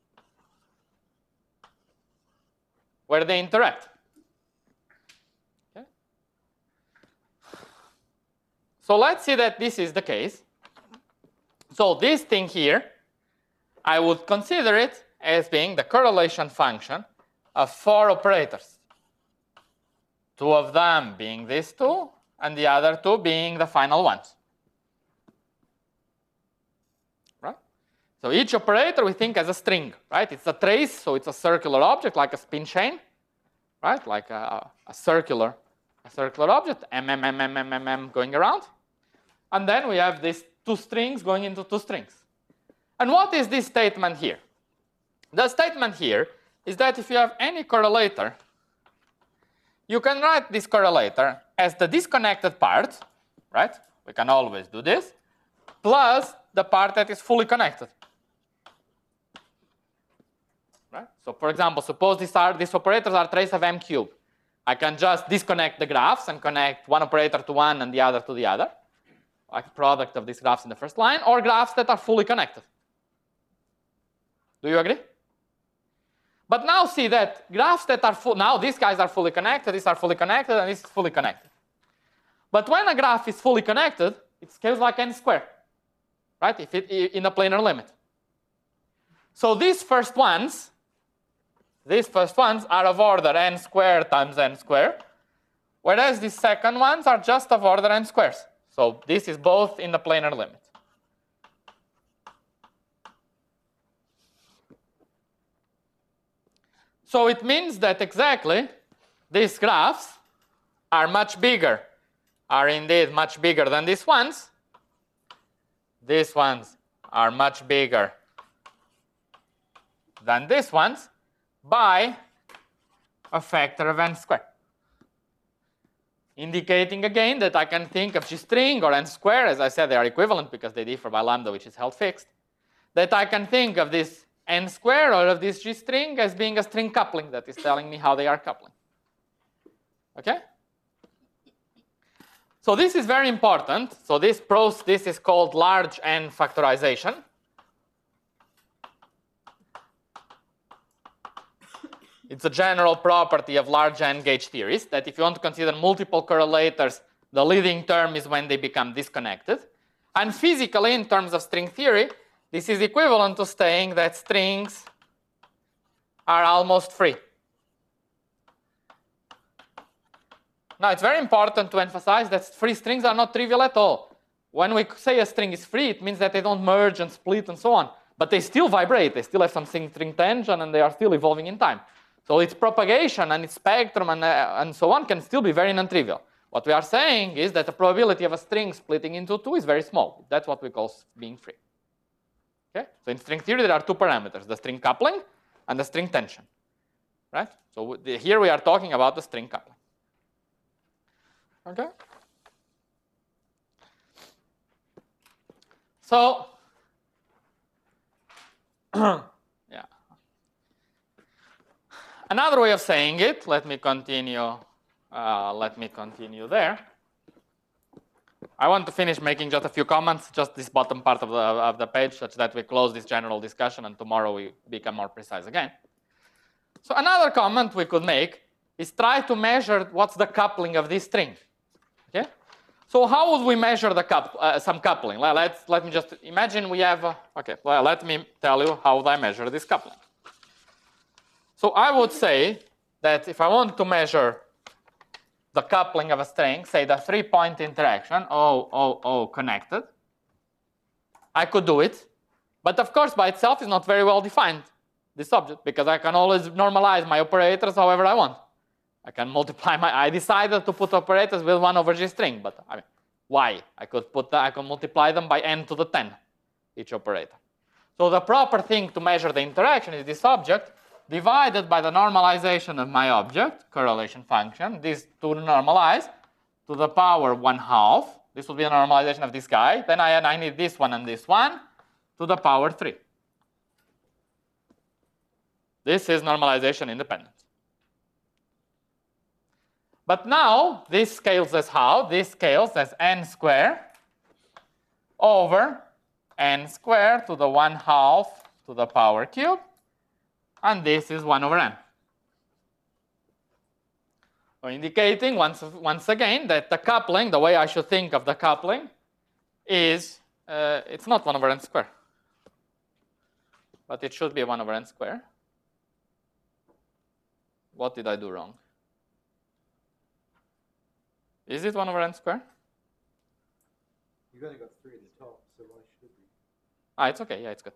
Okay. So let's see that this is the case. So this thing here, I would consider it as being the correlation function of 4 operators. 2 of them being these 2, and the other 2 being the final ones. Right? So each operator we think as a string, right? It's a trace, so it's a circular object like a spin chain, right? Like a circular object, going around. And then we have these 2 strings going into 2 strings. And what is this statement here? The statement here is that if you have any correlator, you can write this correlator as the disconnected part, right? We can always do this, plus the part that is fully connected. Right? So for example, suppose these operators are trace of m cubed. I can just disconnect the graphs and connect one operator to one and the other to the other, like product of these graphs in the first line, or graphs that are fully connected. Do you agree? But now see that graphs that are now these guys are fully connected, these are fully connected, and this is fully connected. But when a graph is fully connected, it scales like n squared, right? If it in a planar limit. So these first ones are of order n squared times n squared, whereas these second ones are just of order n squares. So this is both in the planar limit. So it means that exactly these graphs are much bigger, are indeed much bigger than these ones. These ones are much bigger than these ones by a factor of n squared. Indicating again that I can think of G string or n squared, as I said, they are equivalent because they differ by lambda, which is held fixed, that I can think of this n squared or of this G string as being a string coupling that is telling me how they are coupling. Okay? So this is very important. So this is called large n factorization. It's a general property of large N-gauge theories that if you want to consider multiple correlators, the leading term is when they become disconnected. And physically, in terms of string theory, this is equivalent to saying that strings are almost free. Now, it's very important to emphasize that free strings are not trivial at all. When we say a string is free, it means that they don't merge and split and so on. But they still vibrate. They still have some string tension, and they are still evolving in time. So its propagation and its spectrum and so on can still be very non-trivial. What we are saying is that the probability of a string splitting into two is very small. That's what we call being free. Okay? So in string theory, there are two parameters, the string coupling and the string tension. Right? So here we are talking about the string coupling. Okay? So, yeah. Another way of saying it, let me continue there. I want to finish making just a few comments, just this bottom part of the page, such that we close this general discussion and tomorrow we become more precise again. So another comment we could make is try to measure what's the coupling of this string. Okay? So how would we measure the some coupling? Let me just imagine we have, let me tell you how would I measure this coupling. So I would say that if I want to measure the coupling of a string, say the 3-point interaction, O connected, I could do it. But of course, by itself is not very well defined, this object, because I can always normalize my operators however I want. I can multiply I decided to put operators with 1 over G string, but I mean, why? I could multiply them by n to the 10, each operator. So the proper thing to measure the interaction is this object divided by the normalization of my object, correlation function, this to normalize to the power 1/2. This will be a normalization of this guy. Then I need this one and this one to the power 3. This is normalization independent. But now, this scales as how? This scales as n squared over n squared to the 1/2 to the power cube. And this is 1 over n. So indicating once again that the coupling, the way I should think of the coupling, is it's not 1 over n squared. But it should be 1 over n squared. What did I do wrong? Is it 1 over n squared? You've only got 3 at the top, so why should it be? Ah, it's okay. Yeah, it's good.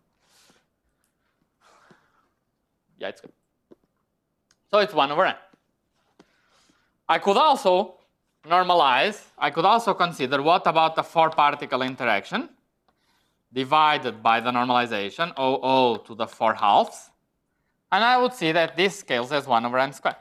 Yeah, it's good. So it's 1 over n. I could also normalize, I could also consider what about the 4-particle interaction divided by the normalization, OO to the 4/2. And I would see that this scales as 1 over n squared.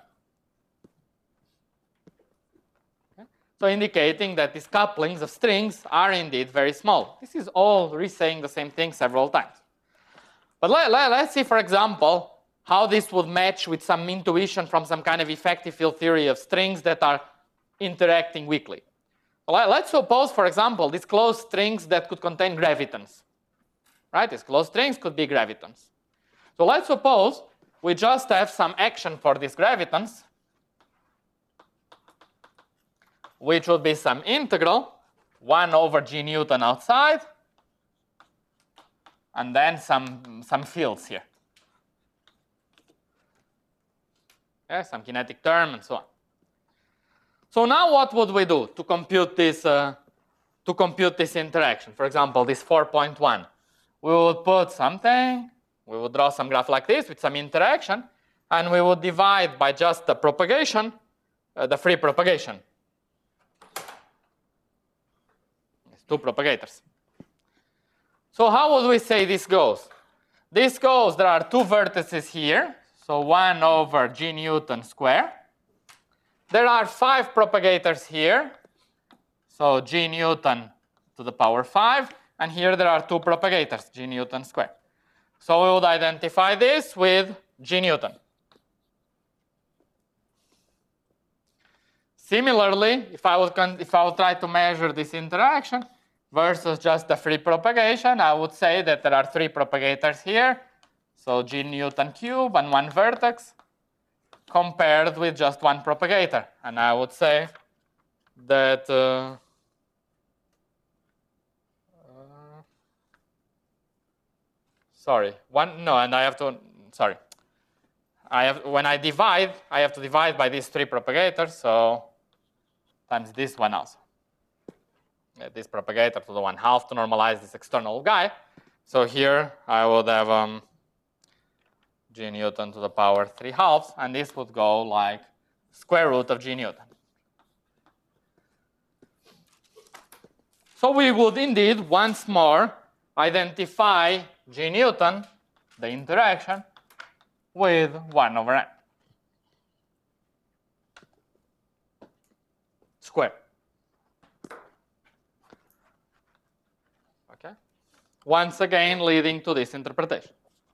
Okay? So indicating that these couplings of strings are indeed very small. This is all re-saying the same thing several times. But let's see, for example, how this would match with some intuition from some kind of effective field theory of strings that are interacting weakly. Let's suppose, for example, these closed strings that could contain gravitons. Right? These closed strings could be gravitons. So let's suppose we just have some action for these gravitons, which would be some integral, 1 over G Newton outside, and then some fields here. Okay, some kinetic term and so on. So now what would we do to compute this interaction? For example, this 4.1. We would put something, we would draw some graph like this with some interaction, and we would divide by just the propagation, the free propagation. It's 2 propagators. So how would we say this goes? This goes, there are 2 vertices here. So 1 over G Newton square. There are 5 propagators here. So G Newton to the power 5. And here there are 2 propagators, G Newton square. So we would identify this with G Newton. Similarly, if I would try to measure this interaction versus just the free propagation, I would say that there are 3 propagators here. So G Newton cube and 1 vertex. compared with just one propagator. And I would say that when I divide, I have to divide by these 3 propagators, so times this one also. This propagator to the 1/2 to normalize this external guy. So here I would have g Newton to the power 3/2, and this would go like square root of g Newton. So we would indeed once more identify g Newton, the interaction, with 1/n squared. Okay? Once again leading to this interpretation.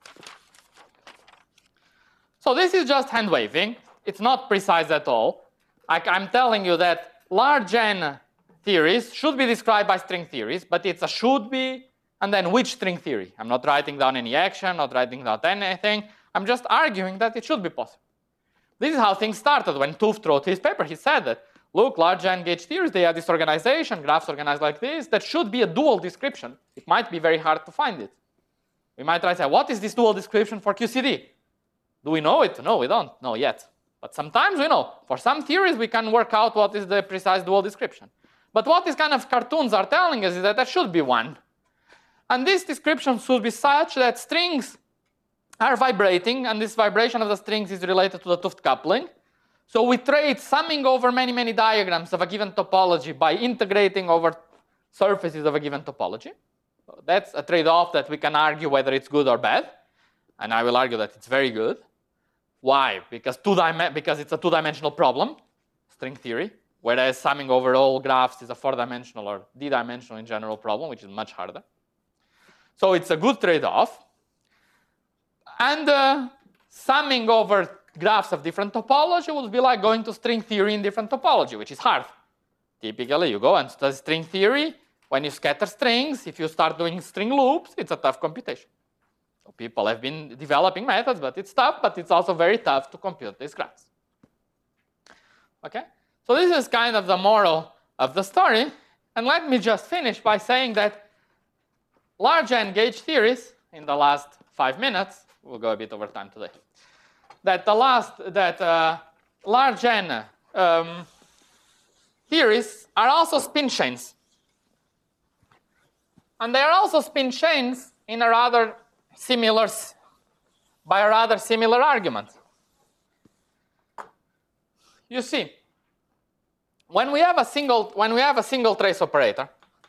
So this is just hand waving. It's not precise at all. I'm telling you that large N theories should be described by string theories, but it's a should be, and then which string theory? I'm not writing down any action, not writing down anything. I'm just arguing that it should be possible. This is how things started. When 't Hooft wrote his paper, he said that, look, large N gauge theories, they have this organization, graphs organized like this, that should be a dual description. It might be very hard to find it. We might try to say, what is this dual description for QCD? Do we know it? No, we don't know yet. But sometimes we know. For some theories, we can work out what is the precise dual description. But what these kind of cartoons are telling us is that there should be one. And this description should be such that strings are vibrating, and this vibration of the strings is related to the 't Hooft coupling. So we trade summing over many, many diagrams of a given topology by integrating over surfaces of a given topology. So that's a trade-off that we can argue whether it's good or bad. And I will argue that it's very good. Why? Because it's a 2-dimensional problem, string theory, whereas summing over all graphs is a 4-dimensional or d-dimensional in general problem, which is much harder. So it's a good trade-off. And summing over graphs of different topology would be like going to string theory in different topology, which is hard. Typically, you go and study string theory. When you scatter strings, if you start doing string loops, it's a tough computation. So people have been developing methods, but it's tough, but it's also very tough to compute these graphs. Okay? So this is kind of the moral of the story. And let me just finish by saying that large N gauge theories, in the last 5 minutes, we'll go a bit over time today, that large N theories are also spin chains. And they are also spin chains in a rather similar, by a rather similar argument. You see, when we have a single trace operator,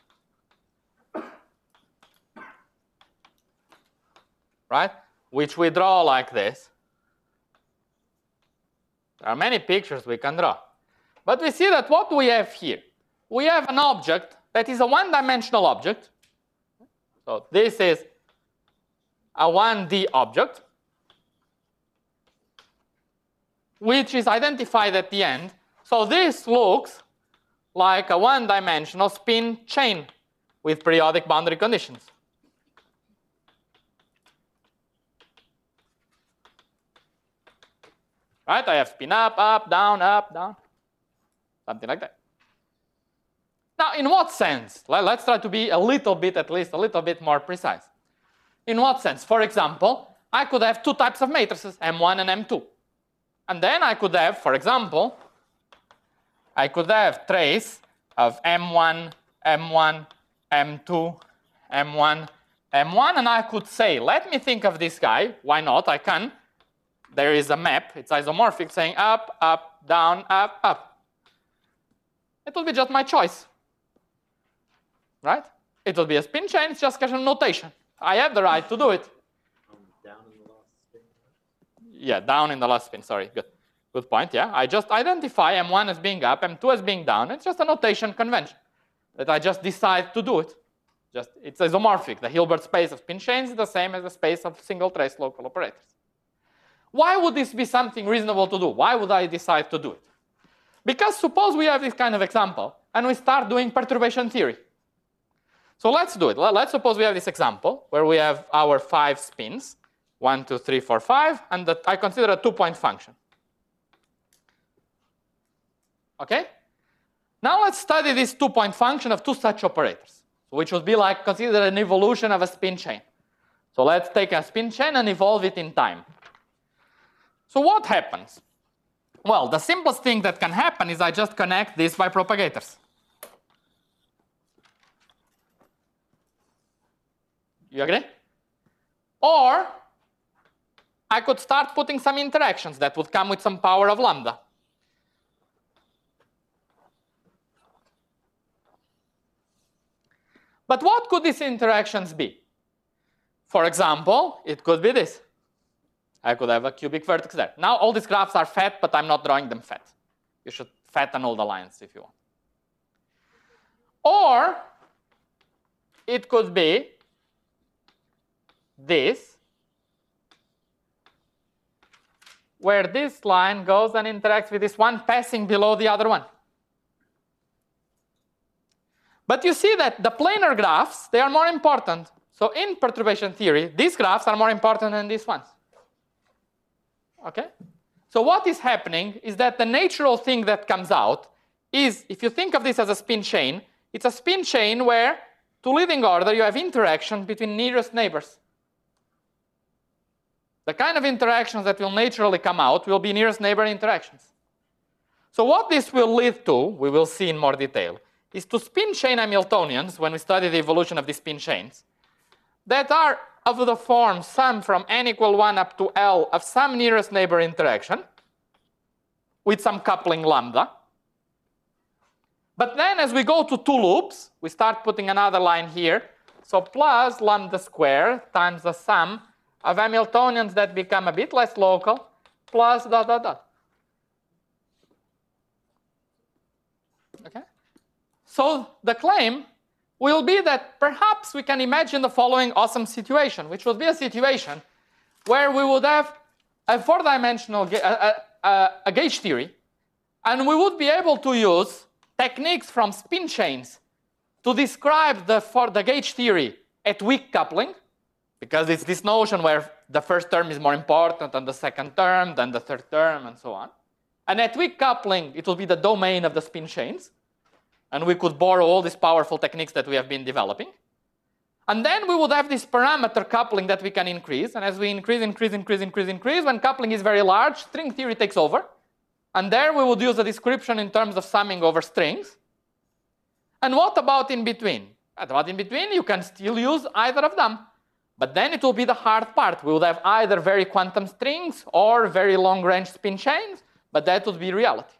right, which we draw like this, there are many pictures we can draw. But we see that what we have here, we have an object that is a 1-dimensional object. So this is a 1D object, which is identified at the end. So this looks like a 1-dimensional spin chain with periodic boundary conditions. Right? I have spin up, down, something like that. Now, in what sense? Let's try to be a little bit, at least a little bit more precise. In what sense? For example, I could have 2 types of matrices, M1 and M2. And then I could have, for example, I could have trace of M1, M1, M2, M1, M1, and I could say, let me think of this guy. Why not? I can. There is a map. It's isomorphic, saying up, up, down, up, up. It will be just my choice. Right? It will be a spin chain. It's just casual notation. I have the right to do it. Down in the last spin. Yeah, down in the last spin. Sorry. Good point. Yeah. I just identify M1 as being up, M2 as being down. It's just a notation convention that I just decide to do it. It's isomorphic. The Hilbert space of spin chains is the same as the space of single trace local operators. Why would this be something reasonable to do? Why would I decide to do it? Because suppose we have this kind of example and we start doing perturbation theory. So let's do it. Let's suppose we have this example where we have our 5 spins, 1, 2, 3, 4, 5, and that I consider a 2-point function. Okay? Now let's study this two-point function of two such operators, which would be like consider an evolution of a spin chain. So let's take a spin chain and evolve it in time. So what happens? Well, the simplest thing that can happen is I just connect this by propagators. You agree? Or I could start putting some interactions that would come with some power of lambda. But what could these interactions be? For example, it could be this. I could have a cubic vertex there. Now all these graphs are fat, but I'm not drawing them fat. You should fatten all the lines if you want. Or it could be this, where this line goes and interacts with this one passing below the other one. But you see that the planar graphs, they are more important. So in perturbation theory, these graphs are more important than these ones. Okay? So what is happening is that the natural thing that comes out is, if you think of this as a spin chain, it's a spin chain where, to leading order, you have interaction between nearest neighbors. The kind of interactions that will naturally come out will be nearest neighbor interactions. So what this will lead to, we will see in more detail, is to spin chain Hamiltonians, when we study the evolution of these spin chains, that are of the form sum from n equal 1 up to L of some nearest neighbor interaction with some coupling lambda. But then as we go to two loops, we start putting another line here. So plus lambda squared times the sum of Hamiltonians that become a bit less local plus dot dot dot. Okay? So the claim will be that perhaps we can imagine the following awesome situation, which would be a situation where we would have a four-dimensional gauge theory, and we would be able to use techniques from spin chains to describe the gauge theory at weak coupling, because it's this notion where the first term is more important than the second term, than the third term, and so on. And at weak coupling, it will be the domain of the spin chains. And we could borrow all these powerful techniques that we have been developing. And then we would have this parameter coupling that we can increase. And as we increase, when coupling is very large, string theory takes over. And there we would use a description in terms of summing over strings. And what about in between? What about in between? You can still use either of them. But then it will be the hard part. We would have either very quantum strings or very long-range spin chains, but that would be reality.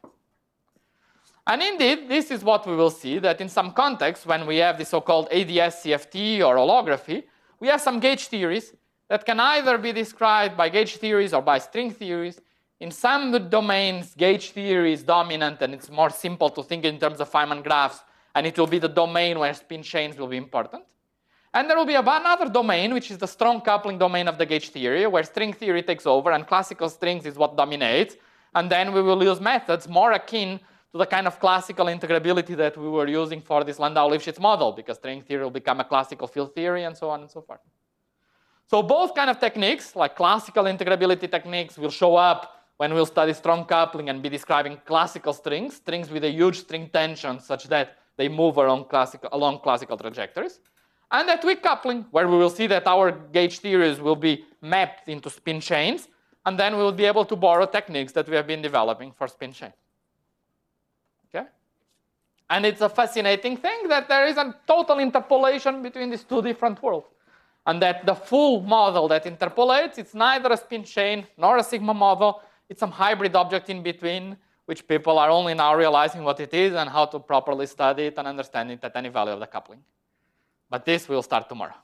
And indeed, this is what we will see, that in some contexts, when we have the so-called ADS CFT or holography, we have some gauge theories that can either be described by gauge theories or by string theories. In some domains, gauge theory is dominant, and it's more simple to think in terms of Feynman graphs, and it will be the domain where spin chains will be important. And there will be another domain, which is the strong coupling domain of the gauge theory, where string theory takes over, and classical strings is what dominates. And then we will use methods more akin to the kind of classical integrability that we were using for this Landau-Lifshitz model, because string theory will become a classical field theory and so on and so forth. So both kind of techniques, like classical integrability techniques, will show up when we'll study strong coupling and be describing classical strings, strings with a huge string tension such that they move along classical trajectories. And at weak coupling, where we will see that our gauge theories will be mapped into spin chains, and then we will be able to borrow techniques that we have been developing for spin chain. Okay? And it's a fascinating thing that there is a total interpolation between these two different worlds. And that the full model that interpolates, it's neither a spin chain nor a sigma model. It's some hybrid object in between, which people are only now realizing what it is and how to properly study it and understand it at any value of the coupling. But this will start tomorrow.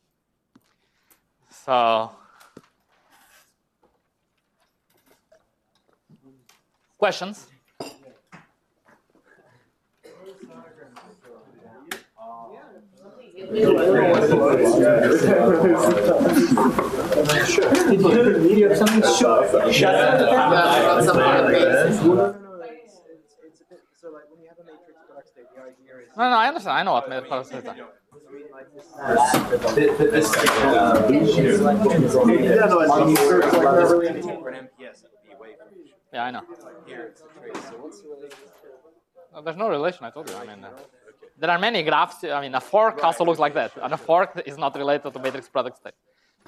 So, questions? You have something short. Shut up. It's a bit, so like when you have a matrix product state, the idea is... No, I understand. I know what product state is. Yeah, I know. Here it's a trace. So what's the relation? There's no relation, I told you. I mean, there are many graphs. I mean, a fork also looks like that. And a fork is not related to matrix product state.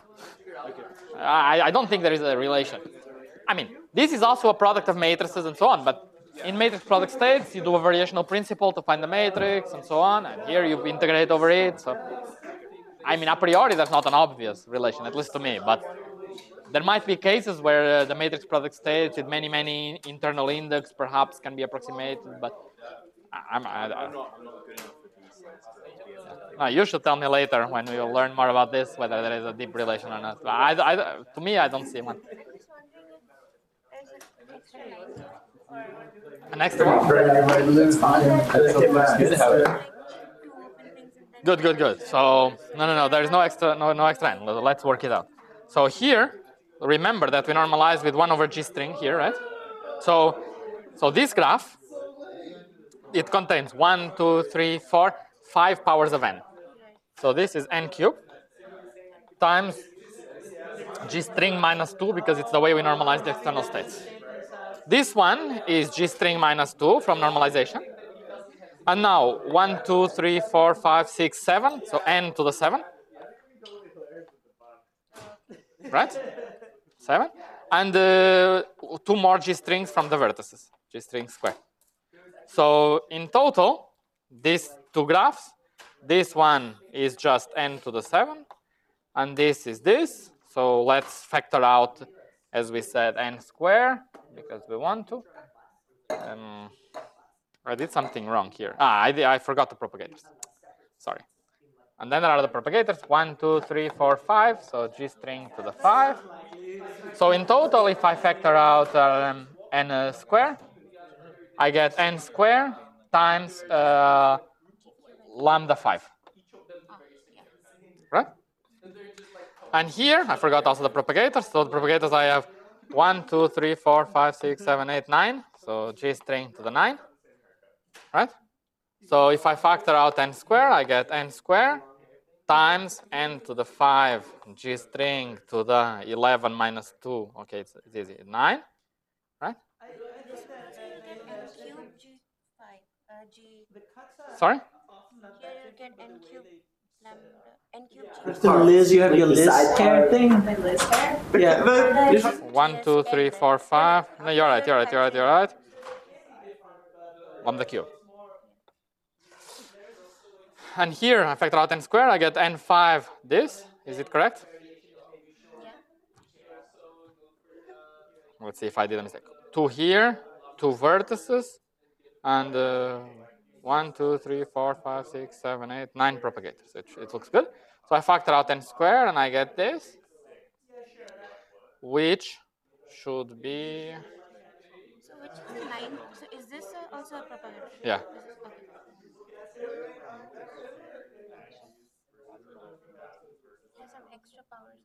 I don't think there is a relation. I mean, this is also a product of matrices and so on, but in matrix product states, you do a variational principle to find the matrix and so on, and here you integrate over it. So, I mean, a priori, that's not an obvious relation, at least to me, but there might be cases where the matrix product states with many, many internal index perhaps can be approximated, but I'm not good enough with these slides. You should tell me later when we will learn more about this whether there is a deep relation or not. To me, I don't see one. I'm just wondering if there's an extra line or Good. So no. There is no extra n. Let's work it out. So here, remember that we normalize with 1 over G string here, right? So this graph, it contains 1, 2, 3, 4, 5 powers of n. So this is n cubed times G string minus 2 because it's the way we normalize the external states. This one is G string minus 2 from normalization. And now 1, 2, 3, 4, 5, 6, 7. So n to the 7. Right? 7. And 2 more G strings from the vertices. G string square. So in total, these 2 graphs, this one is just n to the 7. And this is this. So let's factor out, as we said, n square, because we want to. I did something wrong here. I forgot the propagators. Sorry. And then there are the propagators. 1, 2, 3, 4, 5. So G string to the 5. So in total, if I factor out n square, I get n square times lambda 5. Right? And here, I forgot also the propagators. So the propagators I have 1, 2, 3, 4, 5, 6, 7, 8, 9. So G string to the 9. Right? So if I factor out n square, I get n square times n to the 5 G string to the 11 minus 2. Okay, it's easy. 9. Right? Sorry? Here you get n cubed lambda, n cubed G. So Liz, you have your list pair thing? Yeah. 1, 2, 3, 4, 5. No, you're right. Lambda cube. And here, I factor out n square, I get n5 this. Is it correct? Yeah. Let's see if I did a mistake. 2 here, 2 vertices, and 1, 2, 3, 4, 5, 6, 7, 8, 9 propagators. It looks good. So I factor out n square, and I get this, which should be... So which is the 9? So is this also a propagator? Yeah. There's some extra powers.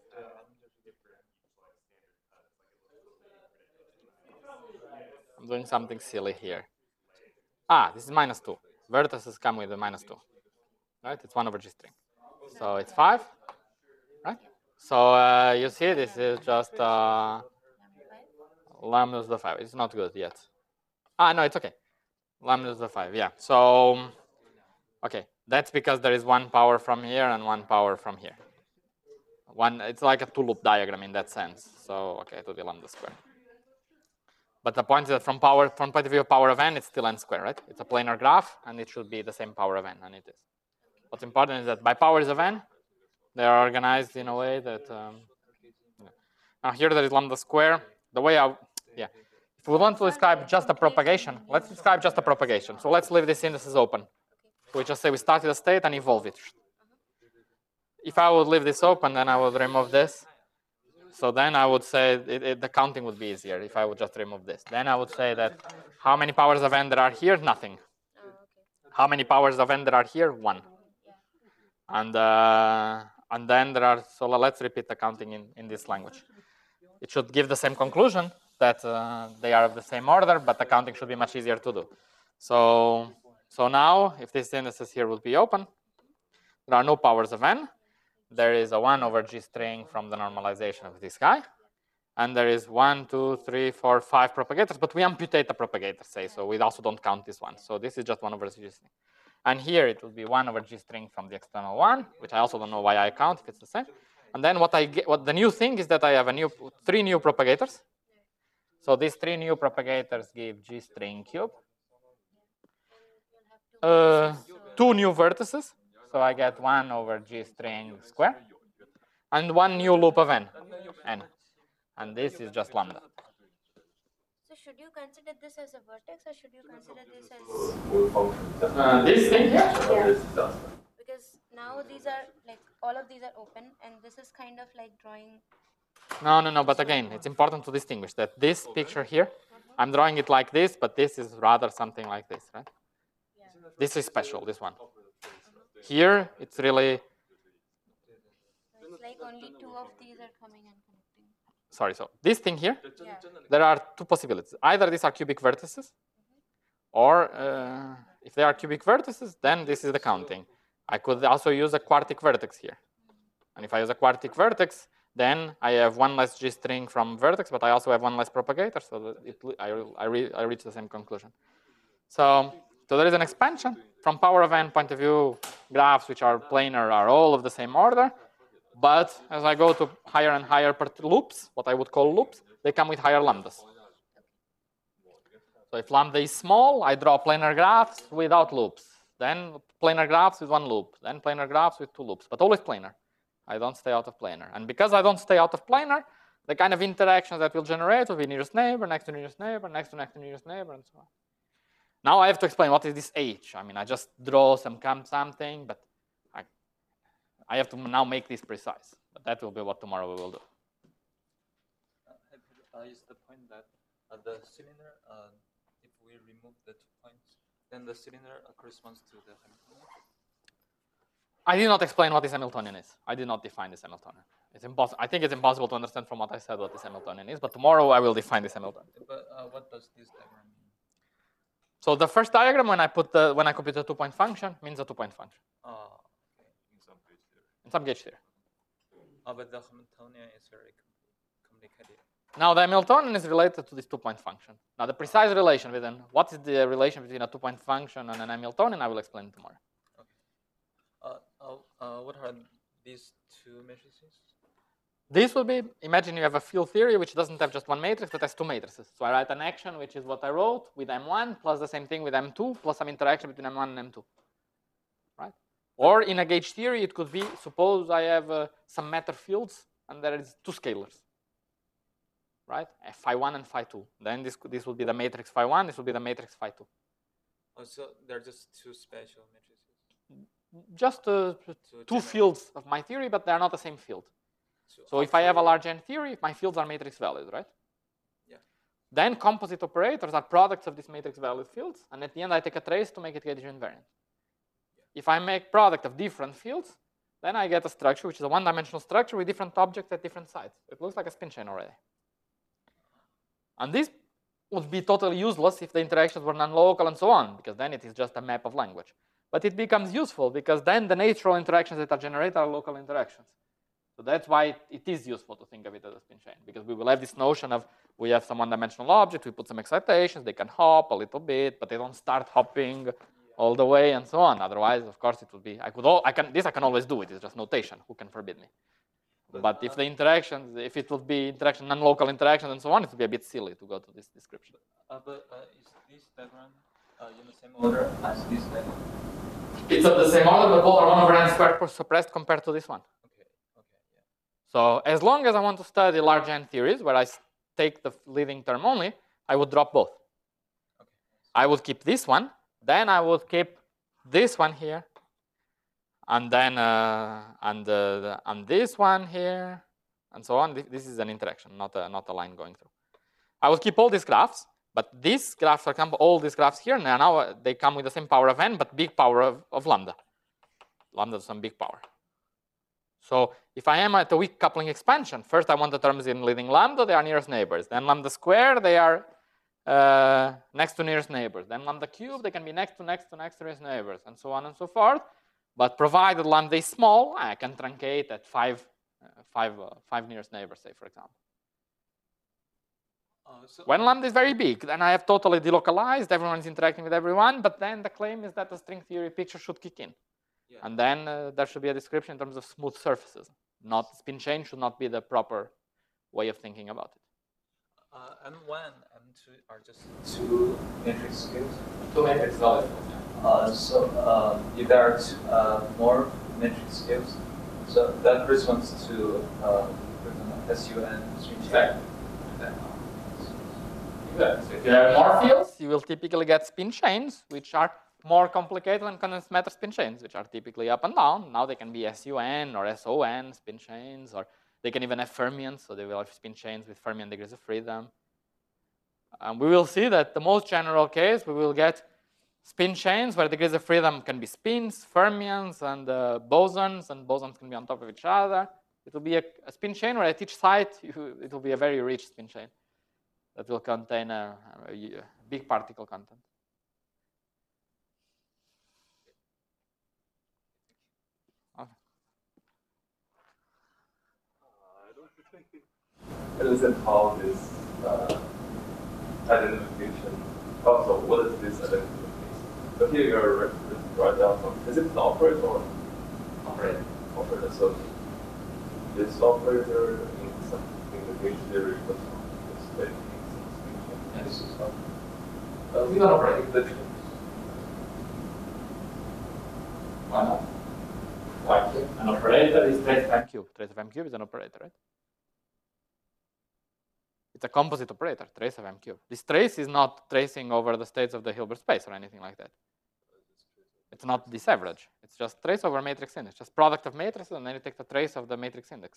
I'm doing something silly here. This is minus 2. Vertices come with the minus 2. Right? It's 1 over G string. So it's 5. Right? So you see, this is just lambda to the 5. It's not good yet. No, it's okay. Lambda to the 5, yeah. So, okay. That's because there is 1 power from here and 1 power from here. It's like a 2-loop diagram in that sense. So, okay, to the lambda square. But the point is that from point of view of power of n, it's still n square, right? It's a planar graph, and it should be the same power of n, and it is. What's important is that by powers of n, they are organized in a way that... Now here there is lambda square. The way if we want to describe just a propagation, let's describe just a propagation. So let's leave this indices open. We just say we started a state and evolve it. If I would leave this open, then I would remove this. So then I would say the counting would be easier if I would just remove this. Then I would say that how many powers of n there are here? Nothing. Oh, okay. How many powers of n there are here? 1. Yeah. And then there are, so let's repeat the counting in this language. It should give the same conclusion that they are of the same order, but the counting should be much easier to do. So now, if this indices here would be open, there are no powers of n. There is a 1 over G string from the normalization of this guy. and there is 1, 2, 3, 4, 5 propagators, but we amputate the propagator, say, so we also don't count this one. So this is just 1 over G string. And here it will be 1 over G string from the external one, which I also don't know why I count if it's the same. And then what I get, what the new thing is that I have 3 new propagators. So these 3 new propagators give G string cube. 2 new vertices. So I get 1 over G string square. And 1 new loop of n. And this is just lambda. So should you consider this as a vertex or should you consider this as... This thing here? Yeah. Because now these are like, all of these are open and this is kind of like drawing... No, but again, it's important to distinguish that this picture here, I'm drawing it like this, but this is rather something like this, right? Yeah. This is special, this one. Here, it's really... So it's like only 2 of these are coming and connecting. Sorry, so this thing here, Yeah. there are 2 possibilities. Either these are cubic vertices, or if they are cubic vertices, then this is the counting. I could also use a quartic vertex here. And if I use a quartic vertex, then I have 1 less G string from vertex, but I also have 1 less propagator, so that I reach the same conclusion. So there is an expansion. From power of n point of view, graphs which are planar are all of the same order. But as I go to higher and higher loops, what I would call loops, they come with higher lambdas. So if lambda is small, I draw planar graphs without loops. Then planar graphs with 1 loop. Then planar graphs with 2 loops, but always planar. I don't stay out of planar. And because I don't stay out of planar, the kind of interactions that will generate will be nearest neighbor, next to nearest neighbor, next to nearest neighbor, and so on. Now I have to explain what is this H. I mean, I just draw something, but I have to now make this precise. But that will be what tomorrow we will do. Is the point that the cylinder, if we remove the 2 points, then the cylinder corresponds to the Hamiltonian? I did not explain what this Hamiltonian is. I did not define this Hamiltonian. It's impossible. I think it's impossible to understand from what I said what this Hamiltonian is, but tomorrow I will define this Hamiltonian. But what does this diagram mean? So the first diagram, when I compute a 2-point function, means a 2-point function. Oh, okay. In some gauge theory. But the Hamiltonian is very complicated. Now the Hamiltonian is related to this 2-point function. Now the precise relation within, what is the relation between a 2-point function and an Hamiltonian, I will explain tomorrow. What are these 2 matrices? This will be, imagine you have a field theory which doesn't have just 1 matrix, but has 2 matrices. So I write an action, which is what I wrote, with M1, plus the same thing with M2, plus some interaction between M1 and M2. Right? Or in a gauge theory, it could be, suppose I have some matter fields, and there is 2 scalars. Right? Phi1 and Phi2. Then this will be the matrix Phi1, this will be the matrix Phi2. Oh, so they're just 2 special matrices? Just 2 fields of my theory, but they're not the same field. So if I have a large N theory, my fields are matrix values, right? Yeah. Then composite operators are products of these matrix valued fields, and at the end I take a trace to make it gauge invariant. Yeah. If I make product of different fields, then I get a structure which is a 1-dimensional structure with different objects at different sites. It looks like a spin chain already. And this would be totally useless if the interactions were non-local and so on, because then it is just a map of language. But it becomes useful because then the natural interactions that are generated are local interactions. So that's why it is useful to think of it as a spin chain, because we will have this notion of we have some 1-dimensional object, we put some excitations, they can hop a little bit, but they don't start hopping all the way and so on. Otherwise, of course, it would be, I can always do it, it's just notation, who can forbid me? But if the interactions, if it would be interaction, non-local interactions and so on, it would be a bit silly to go to this description. But is this diagram in the same order as this diagram? It's of the same order, but both are 1 over n squared suppressed compared to this one. So as long as I want to study large N theories, where I take the leading term only, I would drop both. Okay. I would keep this one, then I would keep this one here, and then and this one here, and so on. This is an interaction, not a line going through. I would keep all these graphs, but these graphs, for example, all these graphs here, now they come with the same power of n, but big power of lambda. Lambda is some big power. So if I am at a weak coupling expansion, first I want the terms in leading lambda, they are nearest neighbors. Then lambda squared, they are next to nearest neighbors. Then lambda cubed, they can be next to nearest neighbors, and so on and so forth. But provided lambda is small, I can truncate at five nearest neighbors, say, for example. When lambda is very big, then I have totally delocalized, everyone is interacting with everyone, but then the claim is that the string theory picture should kick in. Yeah. And then there should be a description in terms of smooth surfaces. Not spin chain should not be the proper way of thinking about it. M1 and M2 are just two matrix scales? Two matrix values. So if there are more matrix scales, so that corresponds to SUN string chain. So if you have more fields, you will typically get spin chains, which are more complicated than condensed matter spin chains, which are typically up and down. Now they can be SUN or SON spin chains, or they can even have fermions, so they will have spin chains with fermion degrees of freedom. And we will see that the most general case, we will get spin chains where degrees of freedom can be spins, fermions, and bosons can be on top of each other. It will be a spin chain where at each site, it will be a very rich spin chain that will contain a big particle content. I don't understand how this identification, also what is this identification? So here you are write down some, is it an operator or? Operator. Operator, so this operator in the gauge theory was stating and this is how. We don't operate the Why not? Why? An operator is trace of M cube. Trace of M cube is an operator, right? It's a composite operator, trace of M cube. This trace is not tracing over the states of the Hilbert space or anything like that. It's not this average. It's just trace over matrix index. Just product of matrices, and then you take the trace of the matrix index.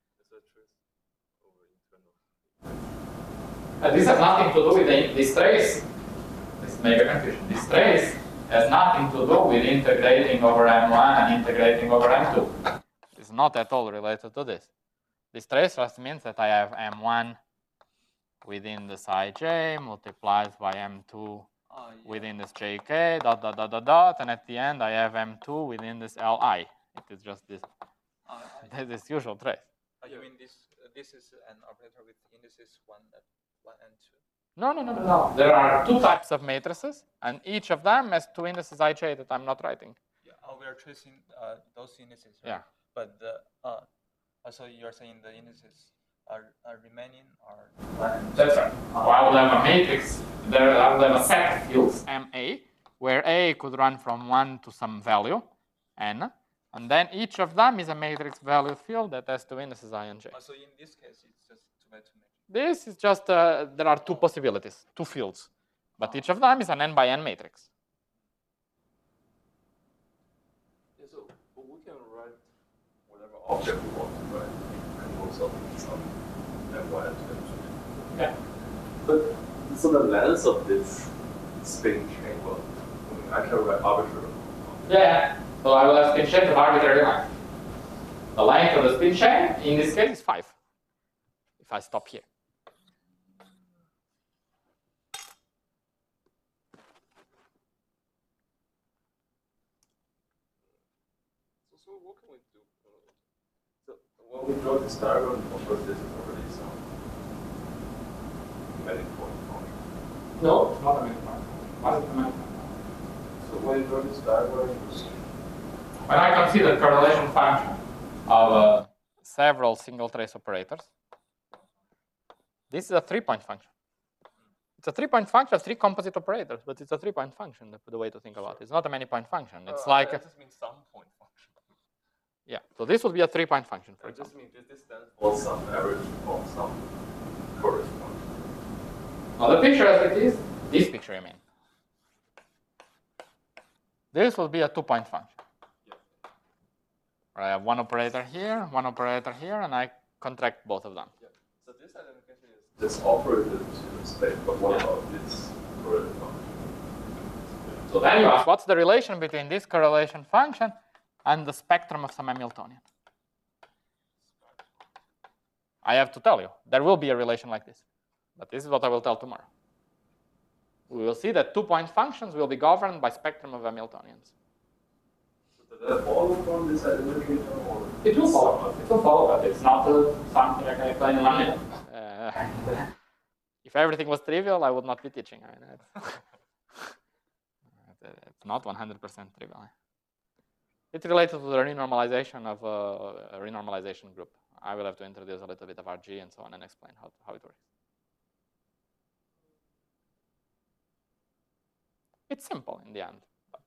This has nothing to do with this trace. This may be confusion. This trace has nothing to do with integrating over M1 and integrating over M2. It's not at all related to this. This trace just means that I have M1 within this ij multiplied by M2 within this jk, dot, dot, dot, dot, dot, and at the end I have M2 within this li. It is just this, this usual trace. You mean this is an operator with indices 1 and 2? No. There are two types of matrices, and each of them has two indices ij that I'm not writing. Yeah, we are tracing those indices, right? Yeah. But also you're saying the indices are remaining or 1 and 2? That's right. So I will have a matrix, I will have a set of fields, MA, where A could run from 1 to some value, n, and then each of them is a matrix value field that has two indices I and j. So in this case, it's just 2 by 2 matrix. This is just, there are two possibilities, two fields, but each of them is an n by n matrix. Yeah, so we can write whatever object we want to write, composed of some M1 and M2. Yeah. But so the length of this spin chain, well, I can write arbitrary. Yeah. So I will have spin chain of arbitrary length. The length of the spin chain in this case is 5. If I stop here. So what can we do? So when we draw this diagram, of course this is already some manic point function. No, it's not a manic point. What is the manic point? So when you draw this diagram, when I consider correlation function of several single trace operators, this is a 3-point function. It's a 3-point function of 3 composite operators, but it's a 3-point function, the way to think about it. It's not a many-point function. It's like... That just means some point function. Yeah, so this would be a 3-point function, for example. Just means this stands for some average of some corresponding. Now the picture as it is, this picture I mean. This will be a 2-point function. Yeah. I have one operator here, and I contract both of them. Yeah. So this identification is this operated to the state, but what about this correlation function? So then you ask, what's the relation between this correlation function and the spectrum of some Hamiltonian? I have to tell you, there will be a relation like this. But this is what I will tell tomorrow. We will see that 2-point functions will be governed by spectrum of Hamiltonians. So does that follow from this identification? Or It will follow, but it's not something I can explain in 1 minute. If everything was trivial, I would not be teaching. I mean, it's not 100% trivial. It's related to the renormalization of a renormalization group. I will have to introduce a little bit of RG and so on and explain how it works. It's simple in the end, but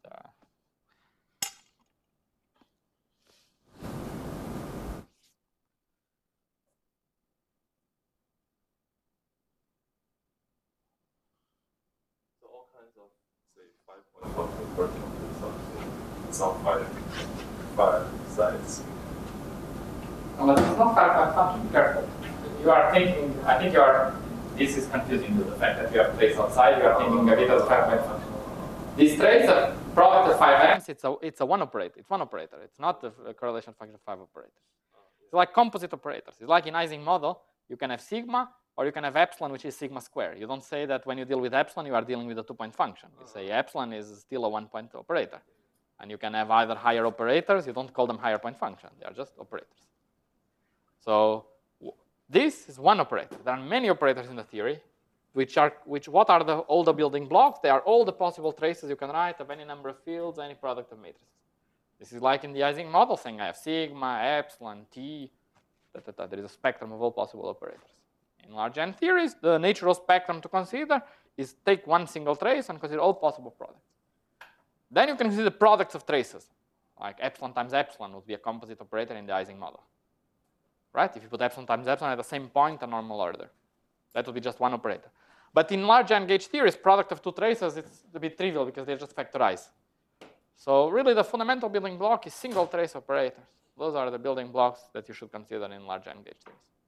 So all kinds of, say, 5.1 version of this something. It's not five sides. well, it's not 5 function. Be careful. You are thinking. I think you are. This is confusing you. The fact that you have trace outside, you are thinking a bit of 5 function. This trace of product of 5m's, it's a one operator. It's one operator. It's not a correlation function of 5 operators. It's like composite operators. It's like in Ising model, you can have sigma or you can have epsilon, which is sigma square. You don't say that when you deal with epsilon, you are dealing with a 2-point function. You say epsilon is still a 1-point operator. And you can have either higher operators. You don't call them higher point functions. They are just operators. So this is one operator. There are many operators in the theory. What are all the building blocks? They are all the possible traces you can write of any number of fields, any product of matrices. This is like in the Ising model saying I have sigma, epsilon, t, There is a spectrum of all possible operators. In large N theories, the natural spectrum to consider is take one single trace and consider all possible products. Then you can consider products of traces, like epsilon times epsilon would be a composite operator in the Ising model. Right? If you put epsilon times epsilon at the same point, a normal order. That would be just one operator. But in large N gauge theories, product of two traces, it's a bit trivial because they just factorize. So really the fundamental building block is single trace operators. Those are the building blocks that you should consider in large N gauge theories.